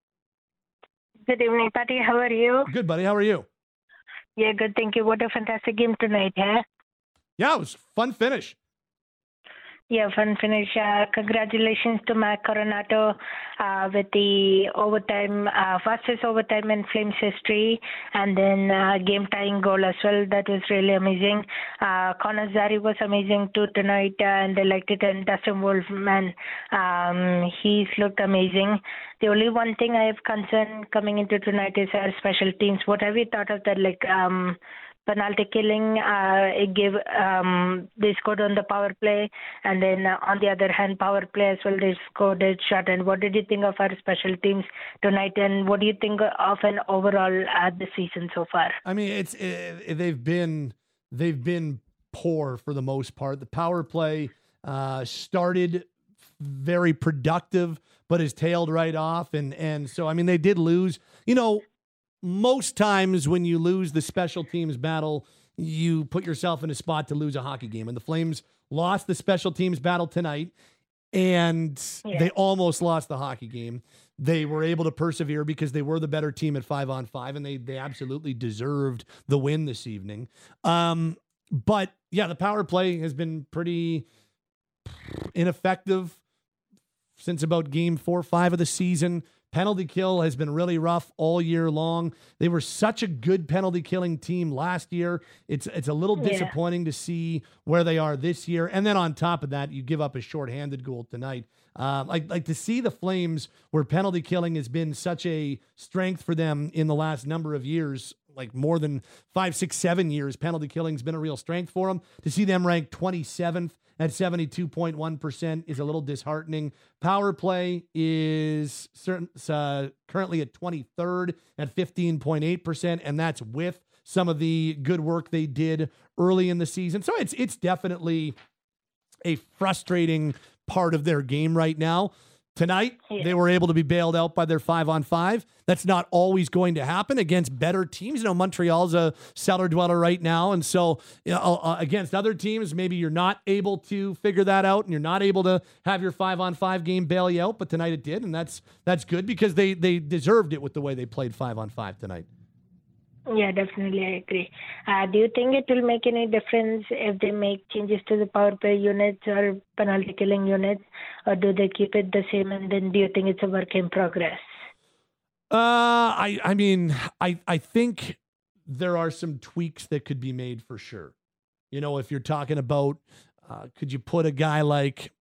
Speaker 13: Good evening, Patty. How are you?
Speaker 2: Good, buddy. How are you?
Speaker 13: Yeah, good. Thank you. What a fantastic game tonight, huh?
Speaker 2: Yeah, it was a fun finish.
Speaker 13: Yeah, fun finish. Uh, congratulations to Matt Coronato uh, with the overtime, uh, fastest overtime in Flames history, and then uh, game-tying goal as well. That was really amazing. Uh, Connor Zary was amazing too tonight, uh, and they liked it. And Dustin Wolfman, um, he's looked amazing. The only one thing I have concern coming into tonight is our special teams. What have you thought of that? Like, um, penalty killing, uh, it gave, um, they scored on the power play, and then uh, on the other hand, power play as well, they scored a shot. And what did you think of our special teams tonight, and what do you think of an overall uh, this season so far?
Speaker 2: I mean, it's it, they've been they've been poor for the most part. The power play uh, started very productive, but has tailed right off, and and so I mean, they did lose. You know, most times when you lose the special teams battle, you put yourself in a spot to lose a hockey game. And the Flames lost the special teams battle tonight, and yeah. they almost lost the hockey game. They were able to persevere because they were the better team at five on five, and they they absolutely deserved the win this evening. Um, but yeah, the power play has been pretty ineffective since about game four or five of the season. Penalty kill has been really rough all year long. They were such a good penalty killing team last year. It's it's a little disappointing yeah. to see where they are this year. And then on top of that, you give up a shorthanded goal tonight. Uh, like like to see the Flames, where penalty killing has been such a strength for them in the last number of years, like more than five, six, seven years, penalty killing has been a real strength for them. To see them ranked twenty-seventh at seventy-two point one percent is a little disheartening. Power play is certain, uh, currently at twenty-third at fifteen point eight percent, and that's with some of the good work they did early in the season. So it's it's definitely a frustrating part of their game right now. Tonight, yeah. they were able to be bailed out by their five on five. That's not always going to happen against better teams. You know, Montreal's a cellar dweller right now. And so you know, uh, against other teams, maybe you're not able to figure that out and you're not able to have your five on five game bail you out. But tonight it did. And that's that's good because they, they deserved it with the way they played five on five tonight.
Speaker 13: Yeah, definitely, I agree. Uh, do you think it will make any difference if they make changes to the power play units or penalty killing units, or do they keep it the same? And then do you think it's a work in progress?
Speaker 2: Uh, I I mean, I I think there are some tweaks that could be made for sure. You know, if you're talking about, uh, could you put a guy like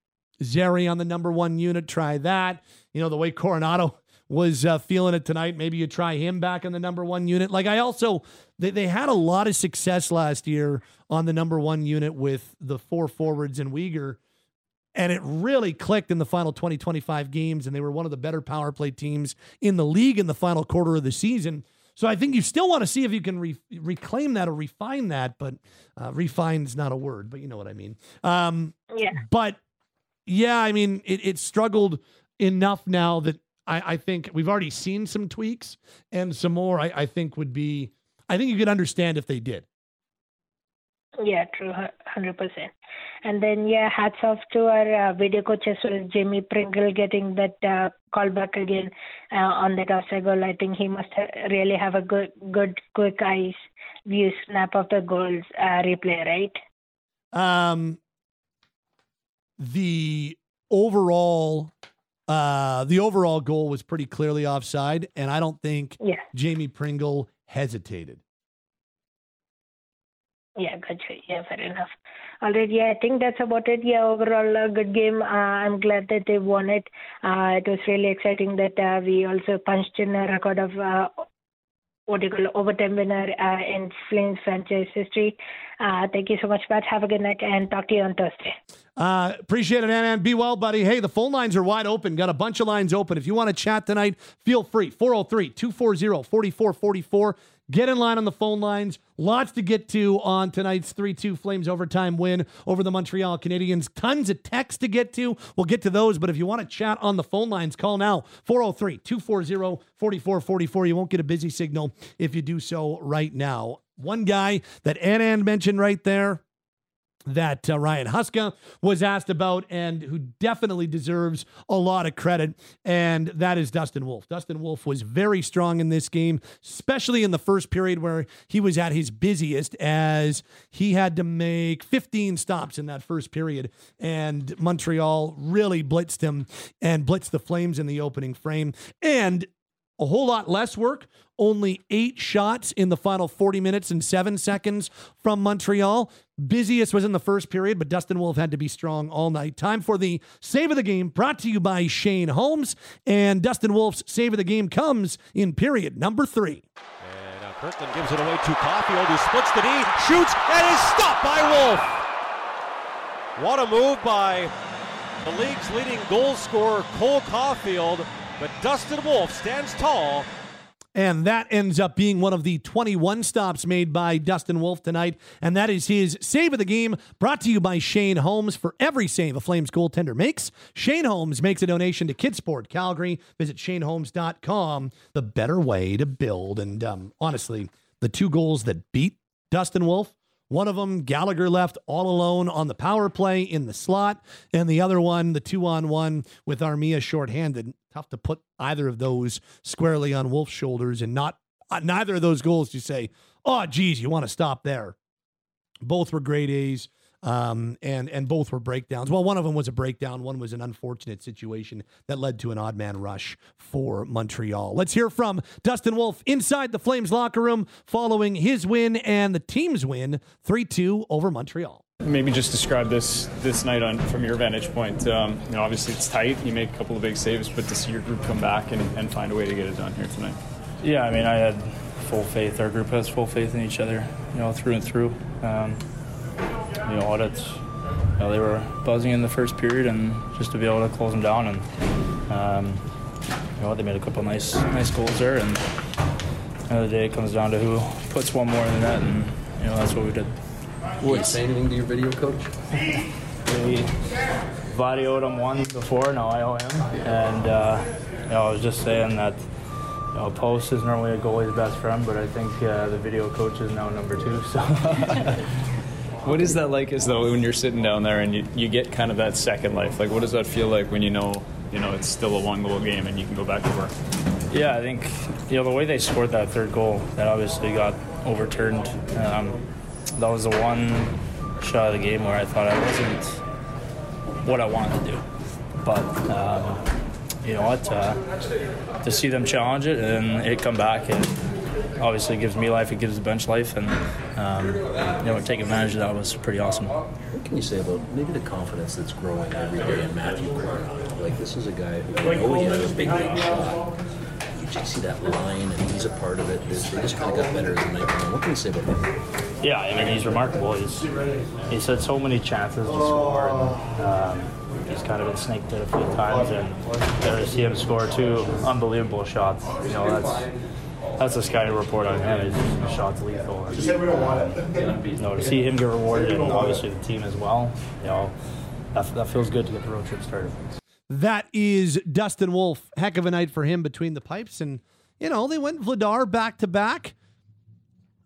Speaker 2: Zary on the number one unit? Try that. You know, the way Coronato was uh, feeling it tonight. Maybe you try him back in the number one unit. Like I also, they, they had a lot of success last year on the number one unit with the four forwards and Weegar, and it really clicked in the final twenty, twenty-five games, and they were one of the better power play teams in the league in the final quarter of the season. So I think you still want to see if you can re- reclaim that or refine that, but uh, refine is not a word, but you know what I mean. Um,
Speaker 13: yeah.
Speaker 2: But yeah, I mean, it, it struggled enough now that I, I think we've already seen some tweaks, and some more I, I think would be, I think you could understand if they did.
Speaker 13: Yeah, true, one hundred percent. And then, yeah, hats off to our uh, video coach as well as Jamie Pringle getting that uh, call back again uh, on that offside goal. I think he must ha- really have a good, good, quick eyes view snap of the goals uh, replay, right?
Speaker 2: Um, the overall, uh, the overall goal was pretty clearly offside, and I don't think
Speaker 13: yeah.
Speaker 2: Jamie Pringle hesitated.
Speaker 13: Yeah, gotcha. Yeah, fair enough. All right, yeah, I think that's about it. Yeah, overall, a good game. Uh, I'm glad that they won it. Uh, it was really exciting that uh, we also punched in a record of uh, what do you call it, overtime winner uh, in Flames franchise history. Uh, thank you so much, Pat. Have a good night, and talk to you on Thursday.
Speaker 2: Uh, appreciate it, Anand. Be well, buddy. Hey, the phone lines are wide open. Got a bunch of lines open. If you want to chat tonight, feel free. four oh three, two four oh, four four four four. Get in line on the phone lines. Lots to get to on tonight's three two Flames overtime win over the Montreal Canadiens. Tons of text to get to. We'll get to those, but if you want to chat on the phone lines, call now. four oh three, two four oh, four four four four. You won't get a busy signal if you do so right now. One guy that Anand mentioned right there, that uh, Ryan Huska was asked about and who definitely deserves a lot of credit, and that is Dustin Wolf. Dustin Wolf was very strong in this game, especially in the first period where he was at his busiest, as he had to make fifteen stops in that first period, and Montreal really blitzed him and blitzed the Flames in the opening frame. And a whole lot less work, only eight shots in the final forty minutes and seven seconds from Montreal. Busiest was in the first period, but Dustin Wolf had to be strong all night. Time for the Save of the Game, brought to you by Shane Holmes. And Dustin Wolf's Save of the Game comes in period number three.
Speaker 3: And now Kirkland gives it away to Caulfield, who splits the knee, shoots, and is stopped by Wolf. What a move by the league's leading goal scorer, Cole Caulfield. But Dustin Wolf stands tall.
Speaker 2: And that ends up being one of the twenty-one stops made by Dustin Wolf tonight. And that is his Save of the Game, brought to you by Shane Holmes. For every save a Flames goaltender makes, Shane Holmes makes a donation to Kidsport Calgary. Visit shane holmes dot com. The better way to build. And um, honestly, the two goals that beat Dustin Wolf, one of them, Gallagher left all alone on the power play in the slot. And the other one, the two-on-one with Armia shorthanded. Tough to put either of those squarely on Wolf's shoulders, and not uh, neither of those goals you say, oh, geez, you want to stop there. Both were grade A's, um, and, and both were breakdowns. Well, one of them was a breakdown. One was an unfortunate situation that led to an odd man rush for Montreal. Let's hear from Dustin Wolf inside the Flames locker room following his win and the team's win three two over Montreal.
Speaker 6: Maybe just describe this this night on from your vantage point. Um, you know, obviously it's tight. You make a couple of big saves, but to see your group come back and, and find a way to get it done here tonight.
Speaker 14: Yeah, I mean, I had full faith. Our group has full faith in each other, you know, through and through. Um, you know what? It's you know, they were buzzing in the first period, and just to be able to close them down, and um, you know, they made a couple nice nice goals there. And at the end of the day, it comes down to who puts one more in the net, and you know that's what we did.
Speaker 8: Will you say anything to your video coach?
Speaker 14: We videoed him one before, now I owe him. And uh, you know, I was just saying that you know, post is normally a goalie's best friend, but I think uh, the video coach is now number two. So,
Speaker 6: what is that like, as though when you're sitting down there and you, you get kind of that second life? Like, what does that feel like when you know you know it's still a one-goal game and you can go back to work?
Speaker 14: Yeah, I think you know the way they scored that third goal, that obviously got overturned. Um, That was the one shot of the game where I thought I wasn't what I wanted to do. But, um, you know what, uh, to see them challenge it and it come back, it obviously gives me life, it gives the bench life, and, um, you know, take advantage of that was pretty awesome.
Speaker 8: What can you say about maybe the confidence that's growing every day in Matthew Coronado? Like, this is a guy who, you know, he has a big league shot. You just see that line, and he's a part of it. They just kind of got better as the night went on. What can you say about him?
Speaker 14: Yeah, I mean, he's remarkable. He's he's had so many chances to score, and um, he's kind of been snaked at a few times, and there to see him score two unbelievable shots. You know, that's that's a scouting report on him. His shot's lethal. And, um, you know, to see him get rewarded, and obviously the team as well. You know, that, that feels good to get the road trip started.
Speaker 2: That is Dustin Wolf. Heck of a night for him between the pipes. And, you know, they went Vladar back to back.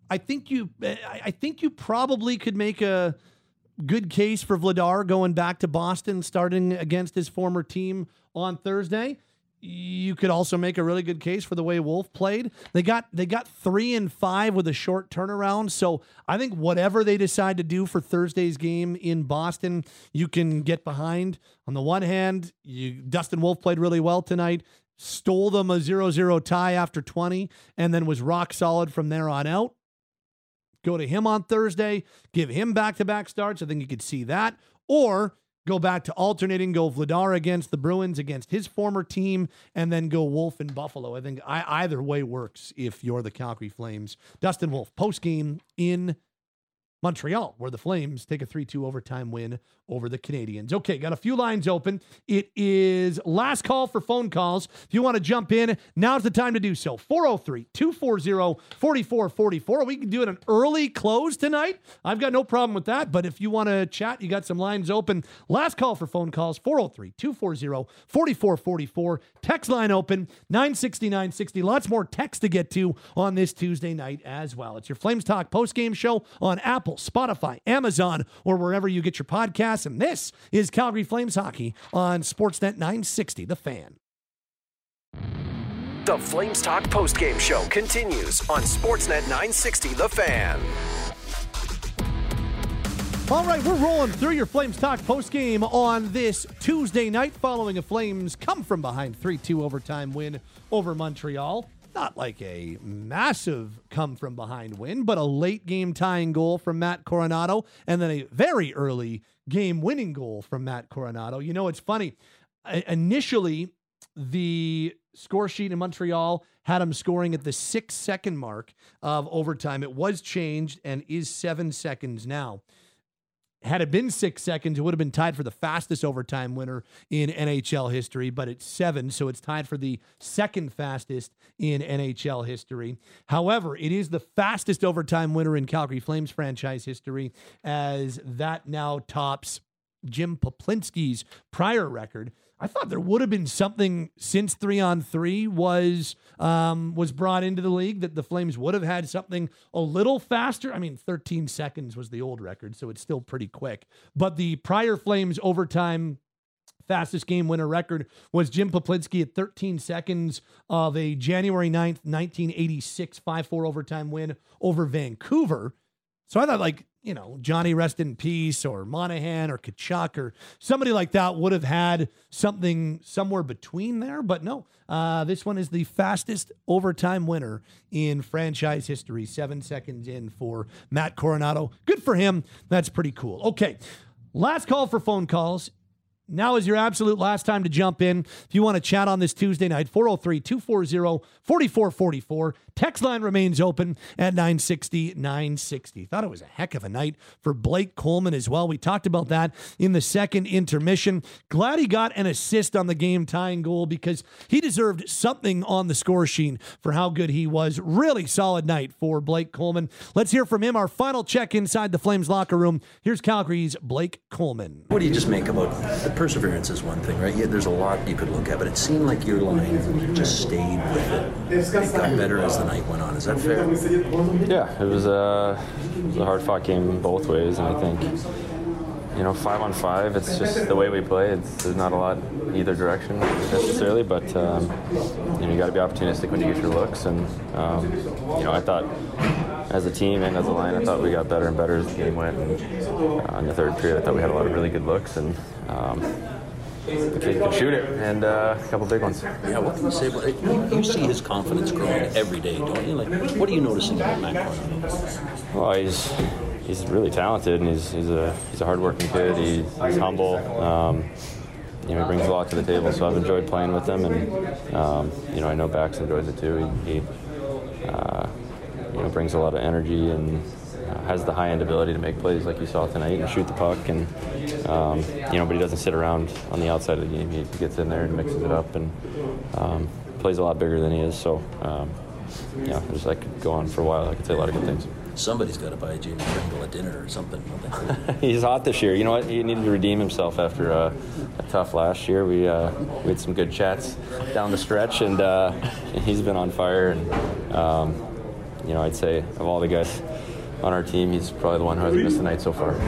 Speaker 2: I think you, I think you probably could make a good case for Vladar going back to Boston, starting against his former team on Thursday. You could also make a really good case for the way Wolf played. They got they got three and five with a short turnaround. So I think whatever they decide to do for Thursday's game in Boston, you can get behind. On the one hand, you, Dustin Wolf played really well tonight, stole them a zero zero tie after twenty, and then was rock solid from there on out. Go to him on Thursday, give him back-to-back starts. I think you could see that. Or go back to alternating, go Vladar against the Bruins, against his former team, and then go Wolf in Buffalo. I think I, either way works if you're the Calgary Flames. Dustin Wolf, post-game in Montreal, where the Flames take a three two overtime win over the Canadiens. Okay, got a few lines open. It is last call for phone calls. If you want to jump in, now's the time to do so. four oh three, two four zero, four four four four. We can do it an early close tonight. I've got no problem with that, but if you want to chat, you got some lines open. Last call for phone calls, four oh three, two four zero, four four four four. Text line open, nine sixty, nine sixty. Lots more text to get to on this Tuesday night as well. It's your Flames Talk postgame show on Apple, Spotify, Amazon, or wherever you get your podcasts. And this is Calgary Flames Hockey on Sportsnet nine sixty, The Fan.
Speaker 1: The Flames Talk postgame show continues on Sportsnet nine sixty, The Fan.
Speaker 2: All right, we're rolling through your Flames Talk postgame on this Tuesday night following a Flames come-from-behind three two overtime win over Montreal. Not like a massive come-from-behind win, but a late-game tying goal from Matt Coronato, and then a very early game-winning goal from Matt Coronato. You know, it's funny. I, initially, the score sheet in Montreal had him scoring at the six-second mark of overtime. It was changed and is seven seconds now. Had it been six seconds, it would have been tied for the fastest overtime winner in N H L history, but it's seven, so it's tied for the second fastest in N H L history. However, it is the fastest overtime winner in Calgary Flames franchise history, as that now tops Jim Poplinski's prior record. I thought there would have been something since three on three was um, was brought into the league, that the Flames would have had something a little faster. I mean, thirteen seconds was the old record, so it's still pretty quick. But the prior Flames overtime fastest game winner record was Jim Poplinski at thirteen seconds of a January ninth, nineteen eighty-six five four overtime win over Vancouver. So I thought, like, you know, Johnny Rest in Peace or Monahan or Tkachuk or somebody like that would have had something somewhere between there. But no, uh, this one is the fastest overtime winner in franchise history. Seven seconds in for Matt Coronato. Good for him. That's pretty cool. Okay, last call for phone calls. Now is your absolute last time to jump in. If you want to chat on this Tuesday night, four oh three, two four zero, four four four four. Text line remains open at nine sixty, nine sixty. Thought it was a heck of a night for Blake Coleman as well. We talked about that in the second intermission. Glad he got an assist on the game-tying goal, because he deserved something on the score sheet for how good he was. Really solid night for Blake Coleman. Let's hear from him. Our final check inside the Flames locker room. Here's Calgary's Blake Coleman.
Speaker 8: What do you just make about the perseverance is one thing, right? Yeah, there's a lot you could look at, but it seemed like your line just stayed with it. It got better as the night went on. Is that fair?
Speaker 15: Yeah, it was a, it was a hard-fought game both ways, and I think, you know, five on five, it's just the way we play. It's, there's not a lot either direction necessarily, but um, you know, you got to be opportunistic when you get your looks. And um, you know, I thought, as a team and as a line, I thought we got better and better as the game went. And uh, in the third period, I thought we had a lot of really good looks, and um, the kid could shoot it, and uh, a couple big ones.
Speaker 8: Yeah, what can you say about it? You, you see his confidence growing every day, don't you? Like, what are you noticing about Matt Coronato?
Speaker 15: Well, he's he's really talented, and he's he's a he's a hardworking kid. He, he's humble. Um, you know, he brings a lot to the table. So I've enjoyed playing with him, and um, you know, I know Bax enjoys it too. He, he uh, you know, brings a lot of energy and uh, has the high-end ability to make plays like you saw tonight and shoot the puck. And um, you know, but he doesn't sit around on the outside of the game. He gets in there and mixes it up, and um, plays a lot bigger than he is. So um, yeah, just I could go on for a while. I could say a lot of good things.
Speaker 8: Somebody's got to buy Jamie Pringle a dinner or something.
Speaker 15: He's hot this year. You know what? He needed to redeem himself after uh, a tough last year. We uh, we had some good chats down the stretch, and uh, he's been on fire. And um, you know, I'd say of all the guys on our team, he's probably the one who hasn't missed a night so far.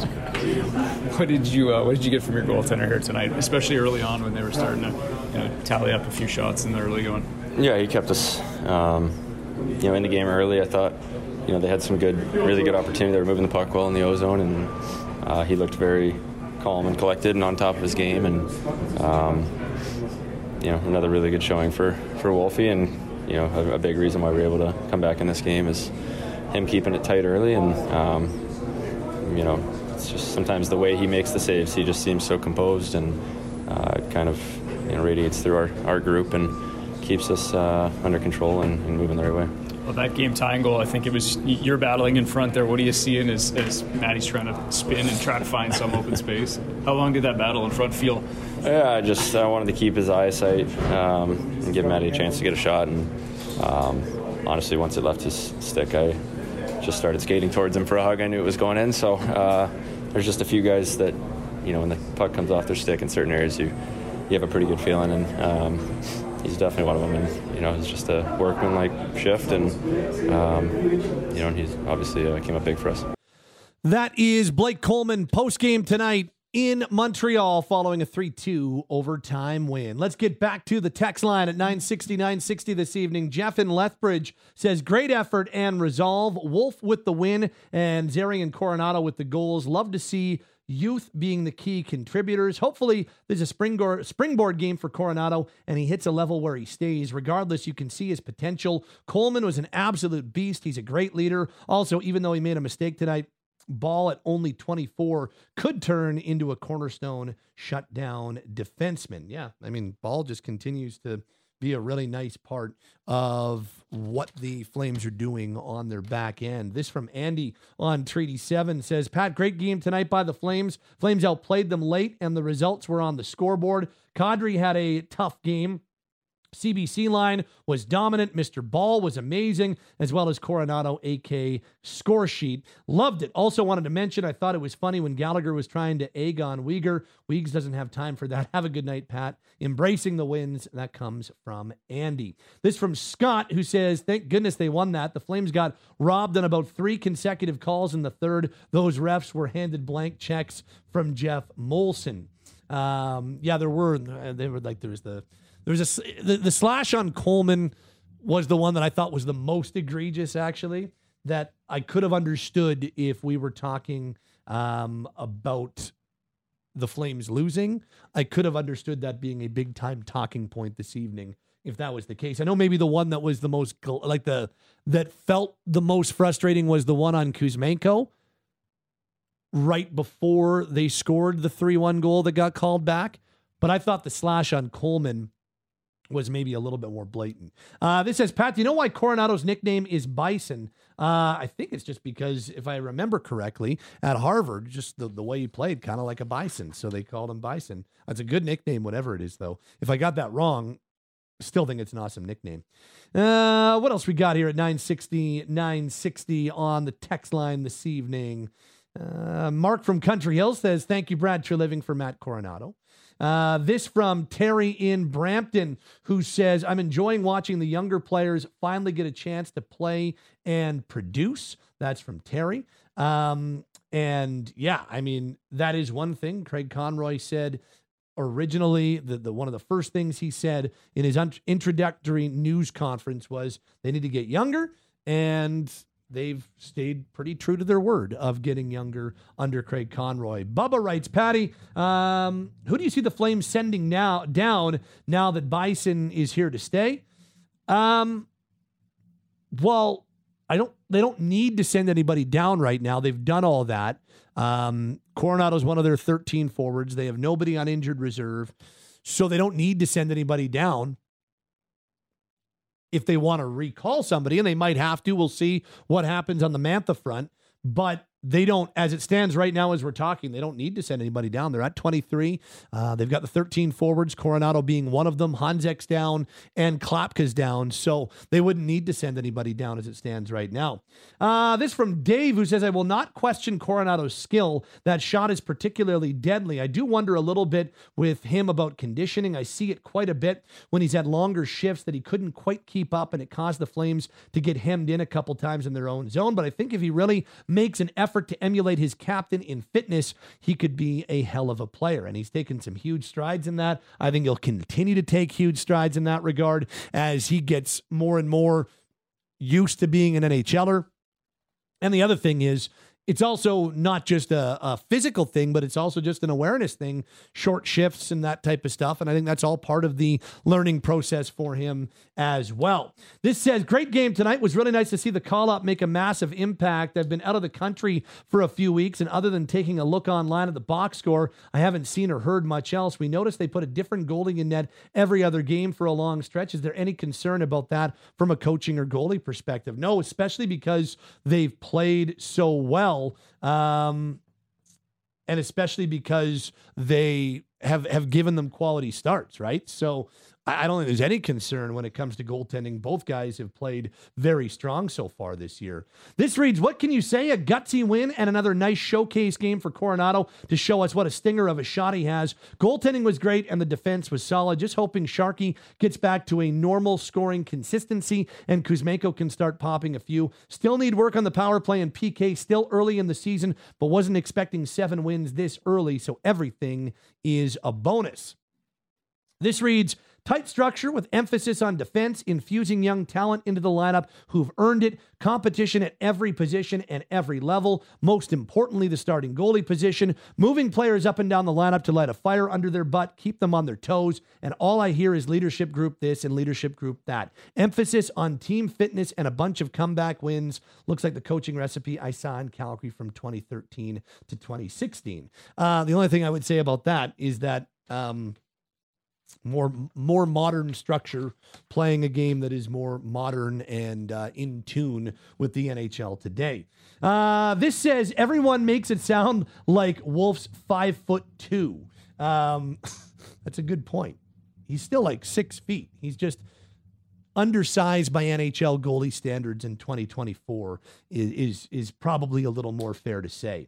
Speaker 6: What did you uh, What did you get from your goaltender here tonight, especially early on when they were starting to, you know, tally up a few shots in the early going?
Speaker 15: Yeah, he kept us, um, you know, in the game early. I thought, you know, they had some good, really good opportunity. They were moving the puck well in the O-zone, and uh, he looked very calm and collected and on top of his game. And um, you know, another really good showing for for Wolfie, and you know, a, a big reason why we were able to come back in this game is him keeping it tight early, and um, you know, it's just sometimes the way he makes the saves, he just seems so composed, and uh, it kind of, you know, radiates through our, our group and keeps us uh, under control and, and moving the right way.
Speaker 6: Well, that game tying goal, I think it was you're battling in front there. What are you seeing as, as Maddie's trying to spin and try to find some open space? How long did that battle in front feel?
Speaker 15: Yeah, I just I wanted to keep his eyesight um, and give Maddie a chance to get a shot, and um, honestly, once it left his stick, I just started skating towards him for a hug. I knew it was going in, so uh, there's just a few guys that, you know, when the puck comes off their stick in certain areas, you you have a pretty good feeling, and um, he's definitely one of them. And you know, it's just a workman-like shift, and um, you know, and he's obviously uh, came up big for us.
Speaker 2: That is Blake Coleman post-game tonight in Montreal following a three two overtime win. Let's get back to the text line at nine sixty, nine sixty this evening. Jeff in Lethbridge says, great effort and resolve. Wolf with the win and Zary and Coronado with the goals. Love to see youth being the key contributors. Hopefully there's a springboard, springboard game for Coronado and he hits a level where he stays. Regardless, you can see his potential. Coleman was an absolute beast. He's a great leader. Also, even though he made a mistake tonight, Ball at only twenty-four could turn into a cornerstone shutdown defenseman. Yeah, I mean, Ball just continues to be a really nice part of what the Flames are doing on their back end. This from Andy on Treaty seven says, Pat, great game tonight by the Flames. Flames outplayed them late, and the results were on the scoreboard. Kadri had a tough game. C B C line was dominant. Mister Ball was amazing, as well as Coronado, A K score sheet. Loved it. Also wanted to mention, I thought it was funny when Gallagher was trying to egg on Uyghur. Weegs doesn't have time for that. Have a good night, Pat. Embracing the wins. That comes from Andy. This from Scott, who says, thank goodness they won that. The Flames got robbed on about three consecutive calls in the third. Those refs were handed blank checks from Jeff Molson. Um, yeah, there were, they were like, there was the, There was a the, the slash on Coleman was the one that I thought was the most egregious, actually, that I could have understood if we were talking um, about the Flames losing. I could have understood that being a big time talking point this evening if that was the case. I know maybe the one that was the most like the that felt the most frustrating was the one on Kuzmenko right before they scored the three one goal that got called back. But I thought the slash on Coleman was maybe a little bit more blatant. Uh, this says, Pat, do you know why Coronado's nickname is Bison? Uh, I think it's just because, if I remember correctly, at Harvard, just the, the way he played, kind of like a bison. So they called him Bison. That's a good nickname, whatever it is, though. If I got that wrong, still think it's an awesome nickname. Uh, what else we got here at nine sixty, nine sixty on the text line this evening? Uh, Mark from Country Hill says, thank you, Brad Treliving, for Matt Coronado. Uh, this from Terry in Brampton, who says, I'm enjoying watching the younger players finally get a chance to play and produce. That's from Terry. Um, and yeah, I mean, that is one thing Craig Conroy said originally. The, the one of the first things he said in his un- introductory news conference was they need to get younger, and they've stayed pretty true to their word of getting younger under Craig Conroy. Bubba writes, Patty, um, who do you see the Flames sending now down now that Bison is here to stay? Um, well, I don't. They don't need to send anybody down right now. They've done all that. Um, Coronado's one of their thirteen forwards. They have nobody on injured reserve, so they don't need to send anybody down. If they want to recall somebody, and they might have to, we'll see what happens on the Mantha front, but they don't, as it stands right now as we're talking, they don't need to send anybody down. They're at twenty-three. Uh, they've got the thirteen forwards, Coronado being one of them, Hanzek's down, and Klapka's down. So they wouldn't need to send anybody down as it stands right now. Uh, this from Dave, who says, I will not question Coronado's skill. That shot is particularly deadly. I do wonder a little bit with him about conditioning. I see it quite a bit when he's had longer shifts that he couldn't quite keep up, and it caused the Flames to get hemmed in a couple times in their own zone. But I think if he really makes an effort to emulate his captain in fitness, he could be a hell of a player. And he's taken some huge strides in that. I think he'll continue to take huge strides in that regard as he gets more and more used to being an N H L er. And the other thing is, it's also not just a, a physical thing, but it's also just an awareness thing, short shifts and that type of stuff. And I think that's all part of the learning process for him as well. This says, great game tonight. Was really nice to see the call-up make a massive impact. I've been out of the country for a few weeks, and other than taking a look online at the box score, I haven't seen or heard much else. We noticed they put a different goalie in net every other game for a long stretch. Is there any concern about that from a coaching or goalie perspective? No, especially because they've played so well. Um, and especially because they have, have given them quality starts, right? So I don't think there's any concern when it comes to goaltending. Both guys have played very strong so far this year. This reads, what can you say? A gutsy win and another nice showcase game for Coronado to show us what a stinger of a shot he has. Goaltending was great and the defense was solid. Just hoping Sharky gets back to a normal scoring consistency and Kuzmenko can start popping a few. Still need work on the power play and P K, still early in the season, but wasn't expecting seven wins this early, so everything is a bonus. This reads, tight structure with emphasis on defense, infusing young talent into the lineup who've earned it, competition at every position and every level, most importantly, the starting goalie position, moving players up and down the lineup to light a fire under their butt, keep them on their toes, and all I hear is leadership group this and leadership group that. Emphasis on team fitness and a bunch of comeback wins. Looks like the coaching recipe I saw in Calgary from twenty thirteen to twenty sixteen. Uh, the only thing I would say about that is that um, more more modern structure, playing a game that is more modern and uh, in tune with the N H L today. Uh, this says, everyone makes it sound like Wolf's five foot two. Um, that's a good point. He's still like six feet. He's just undersized by N H L goalie standards in twenty twenty-four is, is, is probably a little more fair to say.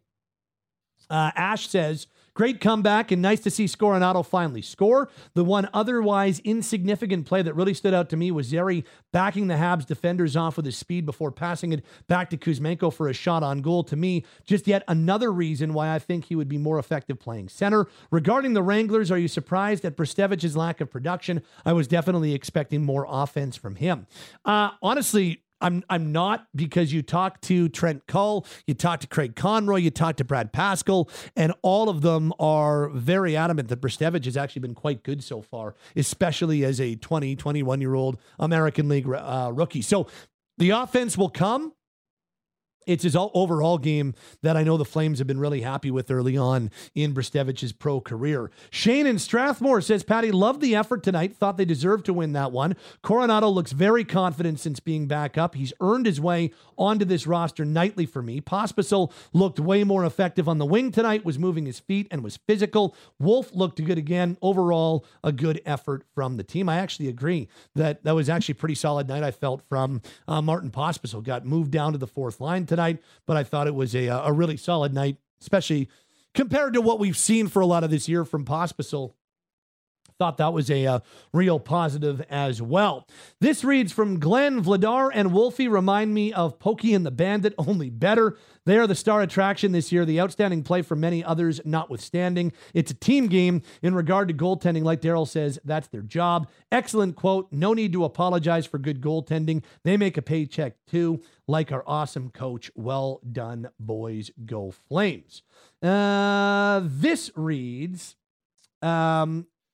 Speaker 2: Uh, Ash says, great comeback and nice to see Coronado finally score. The one otherwise insignificant play that really stood out to me was Zeri backing the Habs defenders off with his speed before passing it back to Kuzmenko for a shot on goal. To me, just yet another reason why I think he would be more effective playing center. Regarding the Wranglers, are you surprised at Brestevich's lack of production? I was definitely expecting more offense from him. Uh, honestly, I'm I'm not, because you talk to Trent Cull, you talk to Craig Conroy, you talk to Brad Pascal, and all of them are very adamant that Brestevich has actually been quite good so far, especially as a twenty, twenty-one-year-old American League uh, rookie. So the offense will come. It's his overall game that I know the Flames have been really happy with early on in Brestevich's pro career. Shane in Strathmore says, Patty, loved the effort tonight. Thought they deserved to win that one. Coronado looks very confident since being back up. He's earned his way onto this roster nightly for me. Pospisil looked way more effective on the wing tonight, was moving his feet and was physical. Wolf looked good again. Overall, a good effort from the team. I actually agree that that was actually a pretty solid night I felt from uh, Martin Pospisil. Got moved down to the fourth line tonight. Night, but I thought it was a a really solid night, especially compared to what we've seen for a lot of this year from Pospisil. Thought that was a, a real positive as well. This reads from Glenn, Vladar and Wolfie remind me of Pokey and the Bandit, only better. They are the star attraction this year. The outstanding play from many others notwithstanding. It's a team game in regard to goaltending. Like Daryl says, that's their job. Excellent quote. No need to apologize for good goaltending. They make a paycheck too, like our awesome coach. Well done, boys. Go Flames. Uh, this reads... Um,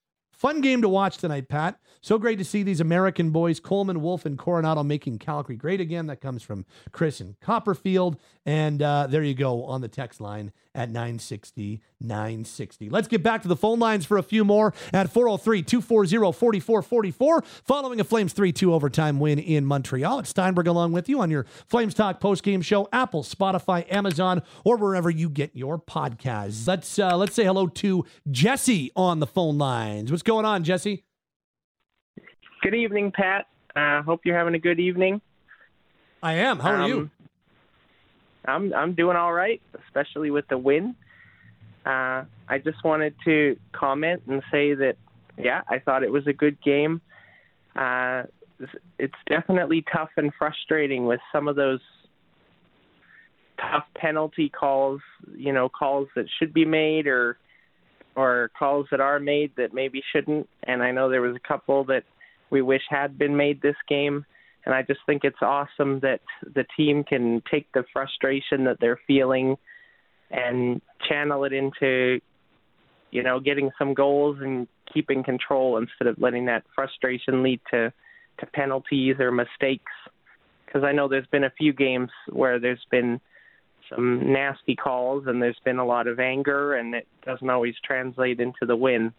Speaker 2: Fun game to watch tonight, Pat. So great to see these American boys, Coleman, Wolf, and Coronado, making Calgary great again. That comes from Chris in Copperfield. And uh, there you go on the text line at nine sixty, nine sixty. Let's get back to the phone lines for a few more at four oh three, two four zero, four four four four. Following a Flames three two overtime win in Montreal. It's Steinberg along with you on your Flames Talk postgame show, Apple, Spotify, Amazon, or wherever you get your podcasts. Let's uh, let's say hello to Jesse on the phone lines. What's going on, Jesse?
Speaker 16: Good evening, Pat. I uh, hope you're having a good evening.
Speaker 2: I am. How are
Speaker 16: um,
Speaker 2: you?
Speaker 16: I'm I'm doing all right, especially with the win. Uh, I just wanted to comment and say that, yeah, I thought it was a good game. Uh, it's definitely tough and frustrating with some of those tough penalty calls, you know, calls that should be made or or calls that are made that maybe shouldn't. And I know there was a couple that we wish had been made this game. And I just think it's awesome that the team can take the frustration that they're feeling and channel it into, you know, getting some goals and keeping control instead of letting that frustration lead to, to penalties or mistakes. Because I know there's been a few games where there's been some nasty calls and there's been a lot of anger, and it doesn't always translate into the win.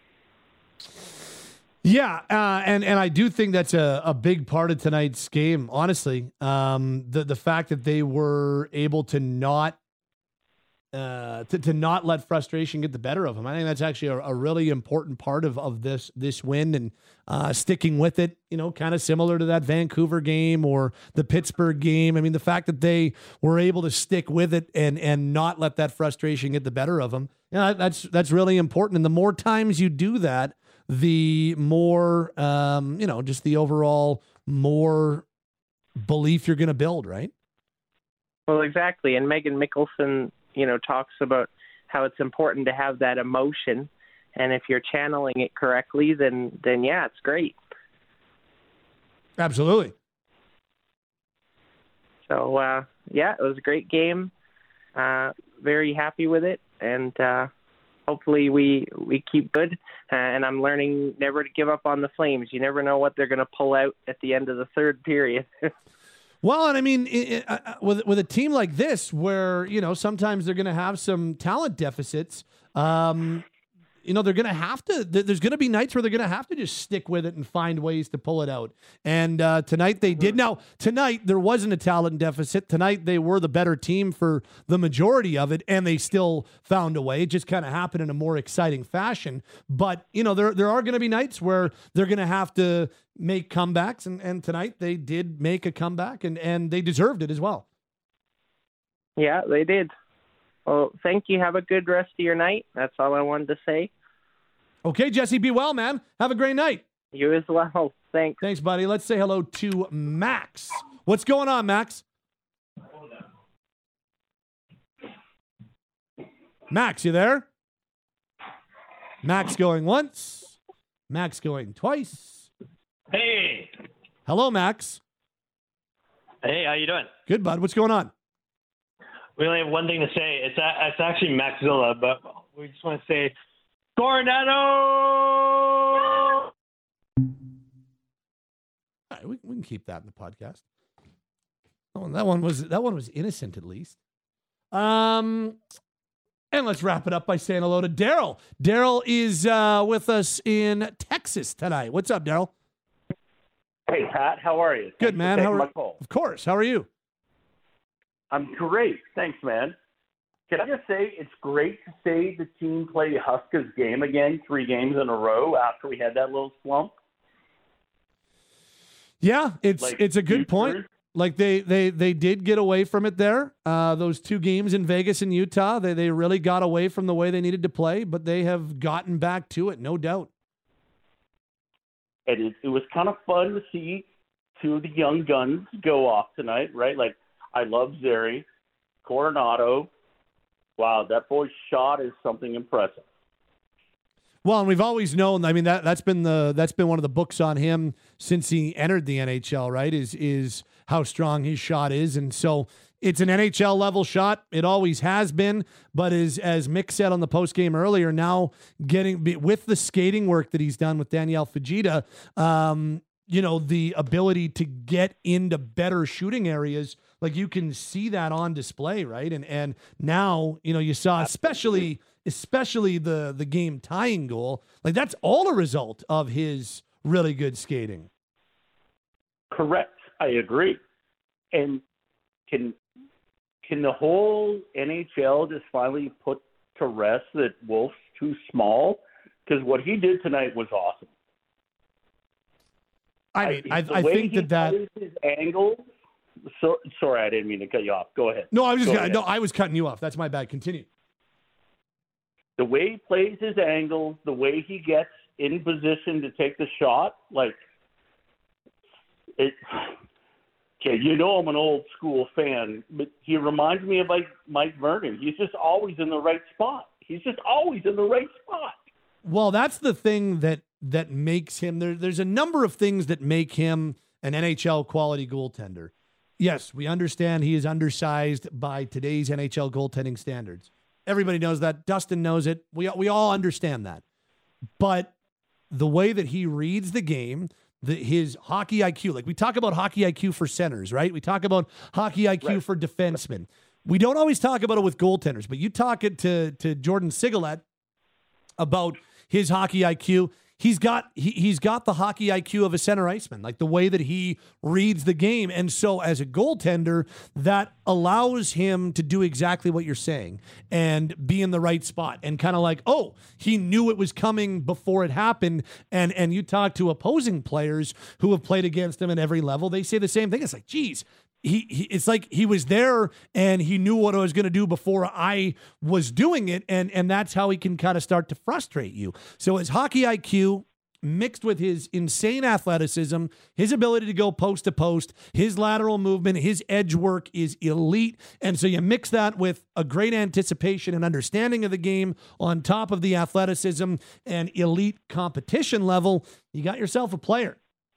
Speaker 2: Yeah, uh, and and I do think that's a, a big part of tonight's game. Honestly, um, the the fact that they were able to not uh, to to not let frustration get the better of them, I think that's actually a, a really important part of, of this this win and uh, sticking with it. You know, kind of similar to that Vancouver game or the Pittsburgh game. I mean, the fact that they were able to stick with it and and not let that frustration get the better of them. Yeah, you know, that's that's really important. And the more times you do that, the more, um, you know, just the overall more belief you're going to build, right?
Speaker 16: Well, exactly. And Megan Mickelson, you know, talks about how it's important to have that emotion. And if you're channeling it correctly, then, then yeah, it's great.
Speaker 2: Absolutely.
Speaker 16: So, uh, yeah, it was a great game. Uh, very happy with it. And, uh, hopefully we we keep good, uh, and I'm learning never to give up on the Flames. You never know what they're going to pull out at the end of the third period.
Speaker 2: Well, and I mean, it, uh, with with a team like this, where you know sometimes they're going to have some talent deficits. Um, you know, they're going to have to. There's going to be nights where they're going to have to just stick with it and find ways to pull it out. And uh, tonight they did. Now, tonight there wasn't a talent deficit. Tonight they were the better team for the majority of it, and they still found a way. It just kind of happened in a more exciting fashion. But you know, there there are going to be nights where they're going to have to make comebacks, and, and tonight they did make a comeback, and and they deserved it as well.
Speaker 16: Yeah, they did. Well, thank you. Have a good rest of your night. That's all I wanted to say.
Speaker 2: Okay, Jesse, be well, man. Have a great night.
Speaker 16: You as well. Thanks.
Speaker 2: Thanks, buddy. Let's say hello to Max. What's going on, Max? Max, you there? Max going once. Max going twice.
Speaker 17: Hey.
Speaker 2: Hello, Max.
Speaker 17: Hey, how you doing?
Speaker 2: Good, bud. What's going on?
Speaker 17: We only have one thing to say. It's a, it's actually Maxzilla, but we just want to say, Coronado!
Speaker 2: All right, we, we can keep that in the podcast. Oh, that one was that one was innocent, at least. Um, and let's wrap it up by saying hello to Daryl. Daryl is uh, with us in Texas tonight. What's up, Daryl?
Speaker 18: Hey, Pat. How are you?
Speaker 2: Good,
Speaker 18: Thanks
Speaker 2: man.
Speaker 18: for
Speaker 2: How
Speaker 18: taking
Speaker 2: are
Speaker 18: my call.
Speaker 2: Of course. How are you?
Speaker 18: I'm great. Thanks, man. Can I just say it's great to see the team play Huskers game again, three games in a row after we had that little slump?
Speaker 2: Yeah, it's
Speaker 18: Like,
Speaker 2: it's a good
Speaker 18: you
Speaker 2: point.
Speaker 18: three?
Speaker 2: Like they they they did get away from it there. Uh, those two games in Vegas and Utah, they they really got away from the way they needed to play, but they have gotten back to it, no doubt.
Speaker 18: It, is, it was kind of fun to see two of the young guns go off tonight, right? Like, I love Zary, Coronado. Wow, that boy's shot is something impressive.
Speaker 2: Well, and we've always known. I mean, that that's been the that's been one of the books on him since he entered the N H L. Right? Is is how strong his shot is, and so it's an N H L level shot. It always has been, but as as Mick said on the post game earlier, now getting with the skating work that he's done with Daniel Fajita, um, you know, the ability to get into better shooting areas. Like you can see that on display, right? And and now, you know, you saw especially especially the the game tying goal. Like that's all a result of his really good skating.
Speaker 18: Correct. I agree. And can can the whole N H L just finally put to rest that Wolf's too small? Because what he did tonight was awesome.
Speaker 2: I mean, I,
Speaker 18: the
Speaker 2: I
Speaker 18: way
Speaker 2: think
Speaker 18: he
Speaker 2: that that.
Speaker 18: plays his angles. So, sorry, I didn't mean to cut you off. Go ahead.
Speaker 2: No, I was just
Speaker 18: Go
Speaker 2: gonna,
Speaker 18: ahead.
Speaker 2: no, I was cutting you off. That's my bad. Continue.
Speaker 18: The way he plays his angles, the way he gets in position to take the shot, like it. Okay, you know I'm an old school fan, but he reminds me of like Mike Vernon. He's just always in the right spot. He's just always in the right spot.
Speaker 2: Well, that's the thing that that makes him. There, there's a number of things that make him an N H L quality goaltender. Yes, we understand he is undersized by today's N H L goaltending standards. Everybody knows that. Dustin knows it. We we all understand that. But the way that he reads the game, the, his hockey I Q, like we talk about hockey I Q for centers, right? We talk about hockey I Q
Speaker 18: right.
Speaker 2: for defensemen. We don't always talk about it with goaltenders, but you talk it to, to Jordan Sigalet about his hockey I Q. He's got he, he's got the hockey I Q of a center iceman, like the way that he reads the game. And so as a goaltender, that allows him to do exactly what you're saying and be in the right spot and kind of like, oh, he knew it was coming before it happened. And and you talk to opposing players who have played against him at every level, they say the same thing. It's like, geez, He, he it's like he was there and he knew what I was going to do before I was doing it. And, and that's how he can kind of start to frustrate you. So his hockey I Q mixed with his insane athleticism, his ability to go post to post, his lateral movement, his edge work is elite. And so you mix that with a great anticipation and understanding of the game on top of the athleticism and elite competition level, you got yourself a player.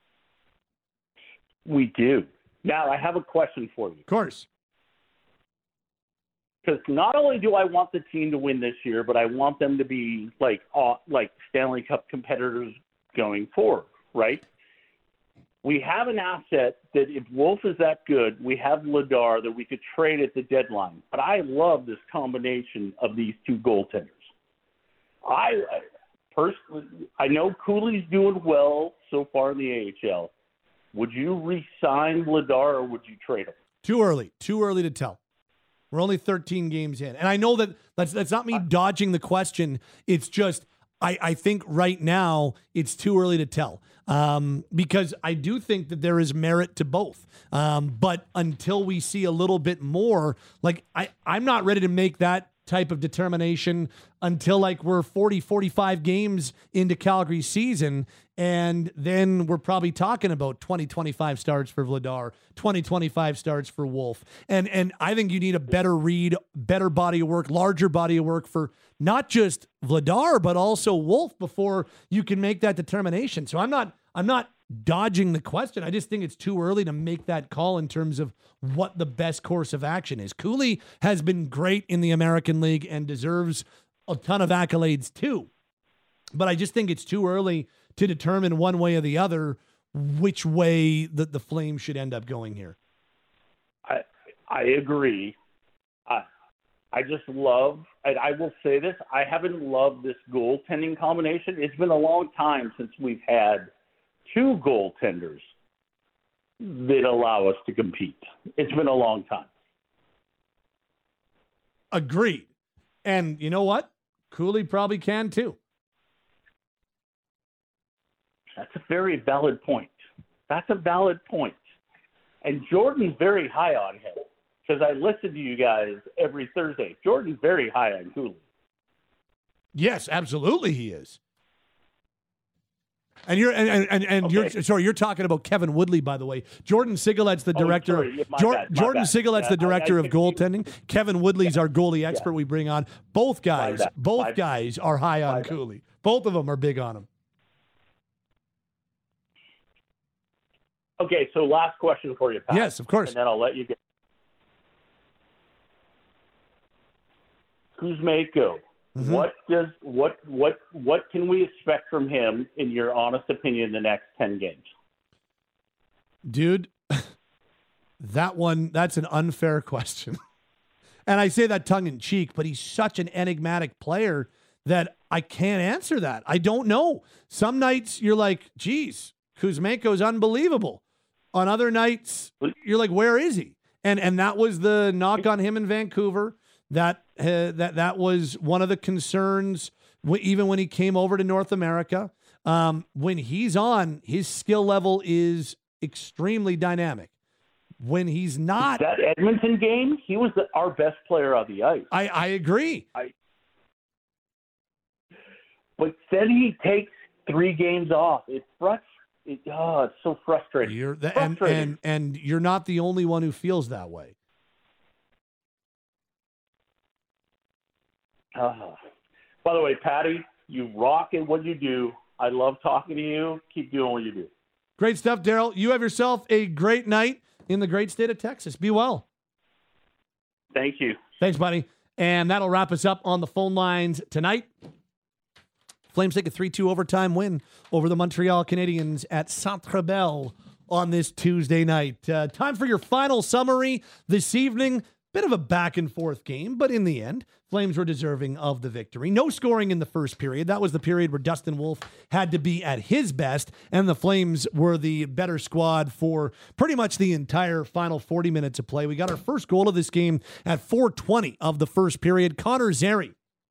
Speaker 18: We do. Now, I have a question for you.
Speaker 2: Of course.
Speaker 18: Because not only do I want the team to win this year, but I want them to be like uh, like Stanley Cup competitors going forward, right? We have an asset that if Wolf is that good, we have Ladar that we could trade at the deadline. But I love this combination of these two goaltenders. I personally, I know Cooley's doing well so far in the A H L. Would you re-sign Ladar or would you trade him?
Speaker 2: Too early. Too early to tell. We're only thirteen games in. And I know that that's, that's not me dodging the question. It's just I, I think right now it's too early to tell um, because I do think that there is merit to both. Um, but until we see a little bit more, like I, I'm not ready to make that type of determination until like we're forty, forty-five games into Calgary's season. And then we're probably talking about twenty, twenty-five starts for Vladar, twenty, twenty-five starts for Wolf. And and I think you need a better read, better body of work, larger body of work for not just Vladar, but also Wolf before you can make that determination. So I'm not I'm not dodging the question. I just think it's too early to make that call in terms of what the best course of action is. Cooley has been great in the American League and deserves a ton of accolades too. But I just think it's too early to determine one way or the other which way that the Flames should end up going here.
Speaker 18: I I agree. I I just love, and I will say this, I haven't loved this goaltending combination. It's been a long time since we've had two goaltenders that allow us to compete. It's been a long time.
Speaker 2: Agreed. And you know what? Cooley probably can too.
Speaker 18: That's a very valid point. That's a valid point. And Jordan's very high on him because I listen to you guys every Thursday. Jordan's very high on Cooley.
Speaker 2: Yes, absolutely he is. And you're and and, and okay. you're sorry, you're talking about Kevin Woodley, by the way. Jordan Sigalet's the director.
Speaker 18: Oh, sorry. My
Speaker 2: Jor-
Speaker 18: bad. My
Speaker 2: Jordan
Speaker 18: bad.
Speaker 2: Sigalet's
Speaker 18: yeah,
Speaker 2: the director
Speaker 18: I, I,
Speaker 2: of goaltending. Kevin Woodley's yeah. our goalie expert
Speaker 18: yeah.
Speaker 2: we bring on. Both guys,
Speaker 18: My
Speaker 2: both
Speaker 18: My
Speaker 2: guys are high on
Speaker 18: bad.
Speaker 2: Cooley. Both of them are big on him.
Speaker 18: Okay, so last question for you, Pat.
Speaker 2: Yes, of course.
Speaker 18: And then I'll let you get. Kuzmenko,
Speaker 2: Mhm.
Speaker 18: what does what what what can we expect from him, in your honest opinion, in the next ten games?
Speaker 2: Dude, that one, that's an unfair question. And I say that tongue in cheek, but he's such an enigmatic player that I can't answer that. I don't know. Some nights you're like, geez, Kuzmenko's unbelievable. On other nights, you're like, where is he? And and that was the knock on him in Vancouver. That uh, that that was one of the concerns, w- even when he came over to North America. Um, when he's on, his skill level is extremely dynamic. When he's not,
Speaker 18: That Edmonton game, he was the, our best player on the ice.
Speaker 2: I, I agree.
Speaker 18: I, but then he takes three games off. It frust. It, oh, it's so frustrating.
Speaker 2: You're the, and,
Speaker 18: frustrating.
Speaker 2: and and you're not the only one who feels that way.
Speaker 18: Uh, by the way, Patty, you rock in what you do. I love talking to you. Keep doing what you do.
Speaker 2: Great stuff, Daryl. You have yourself a great night in the great state of Texas. Be well.
Speaker 18: Thank you.
Speaker 2: Thanks, buddy. And that'll wrap us up on the phone lines tonight. Flames take a three two overtime win over the Montreal Canadiens at Centre Bell on this Tuesday night. Uh, time for your final summary this evening. Bit of a back and forth game, but in the end, Flames were deserving of the victory. No scoring in the first period. That was the period where Dustin Wolf had to be at his best, and the Flames were the better squad for pretty much the entire final forty minutes of play. We got our first goal of this game at four twenty of the first period. Connor Zary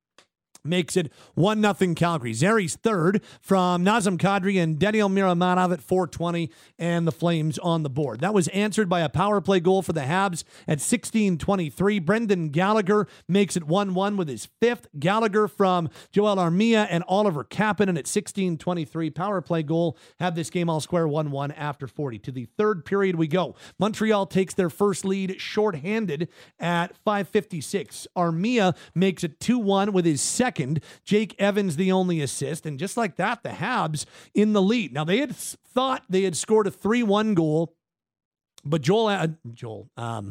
Speaker 2: makes it one nothing Calgary. Zary's third from Nazem Kadri and Daniel Miramanov at four twenty, and the Flames on the board. That was answered by a power play goal for the Habs at sixteen twenty-three. Brendan Gallagher makes it one one with his fifth. Gallagher from Joel Armia and Oliver Kapanen at sixteen twenty-three. Power play goal had this game all square one one after forty. To the third period we go. Montreal takes their first lead shorthanded at five fifty-six. Armia makes it two one with his second. Jake Evans the only assist, and just like that, the Habs in the lead. Now, they had thought they had scored a three one goal, but Joel, uh, Joel, um,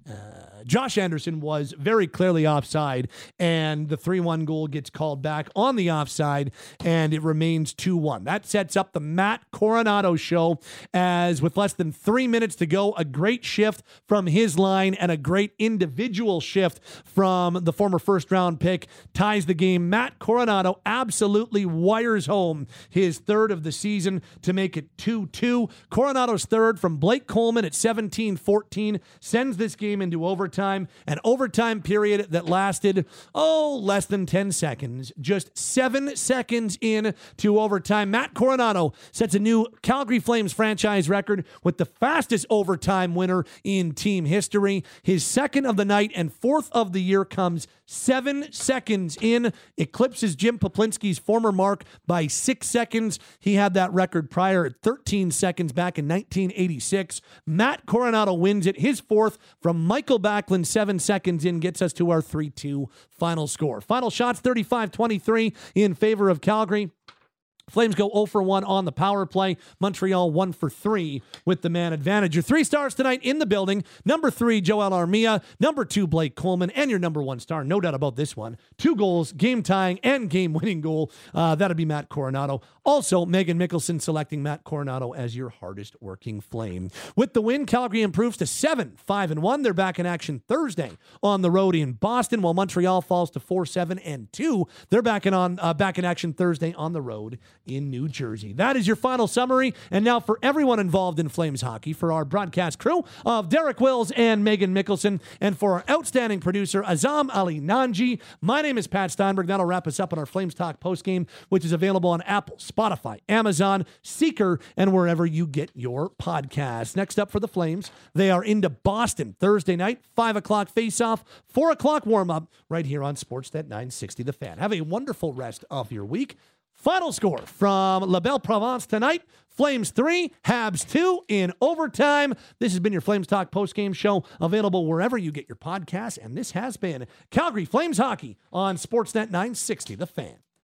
Speaker 2: uh, Josh Anderson was very clearly offside, and the three one goal gets called back on the offside, and it remains two one. That sets up the Matt Coronado show, as with less than three minutes to go, a great shift from his line and a great individual shift from the former first-round pick ties the game. Matt Coronado absolutely wires home his third of the season to make it two two. Coronado's third from Blake Coleman at seventeen fourteen sends this game into overtime, an overtime period that lasted, oh, less than ten seconds. Just seven seconds in to overtime. Matt Coronado sets a new Calgary Flames franchise record with the fastest overtime winner in team history. His second of the night and fourth of the year comes seven seconds in, eclipses Jim Poplinski's former mark by six seconds. He had that record prior at thirteen seconds back in nineteen eighty-six. Matt Coronado wins it, his fourth from Michael Backlund, seven seconds in, gets us to our three two final score. Final shots, thirty-five twenty-three in favor of Calgary. Flames go zero for one on the power play. Montreal one for three with the man advantage. Your three stars tonight in the building. Number three, Joel Armia. Number two, Blake Coleman. And your number one star, no doubt about this one. Two goals, game-tying and game-winning goal. Uh, that'd be Matt Coronado. Also, Megan Mickelson selecting Matt Coronado as your hardest-working Flame. With the win, Calgary improves to seven five and one. They're back in action Thursday on the road in Boston, while Montreal falls to four seven and two. They're back in, on, uh, back in action Thursday on the road in New Jersey. That is your final summary. And now for everyone involved in Flames hockey, for our broadcast crew of Derek Wills and Megan Mickelson, and for our outstanding producer, Azam Ali Nanji, my name is Pat Steinberg. That'll wrap us up on our Flames Talk postgame, which is available on Apple, Spotify, Amazon, Seeker, and wherever you get your podcasts. Next up for the Flames, they are into Boston Thursday night, five o'clock face-off, four o'clock warm-up, right here on Sportsnet nine sixty The Fan. Have a wonderful rest of your week. Final score from La Belle Provence tonight. Flames three, Habs two in overtime. This has been your Flames Talk postgame show, available wherever you get your podcasts. And this has been Calgary Flames Hockey on Sportsnet nine sixty The Fan.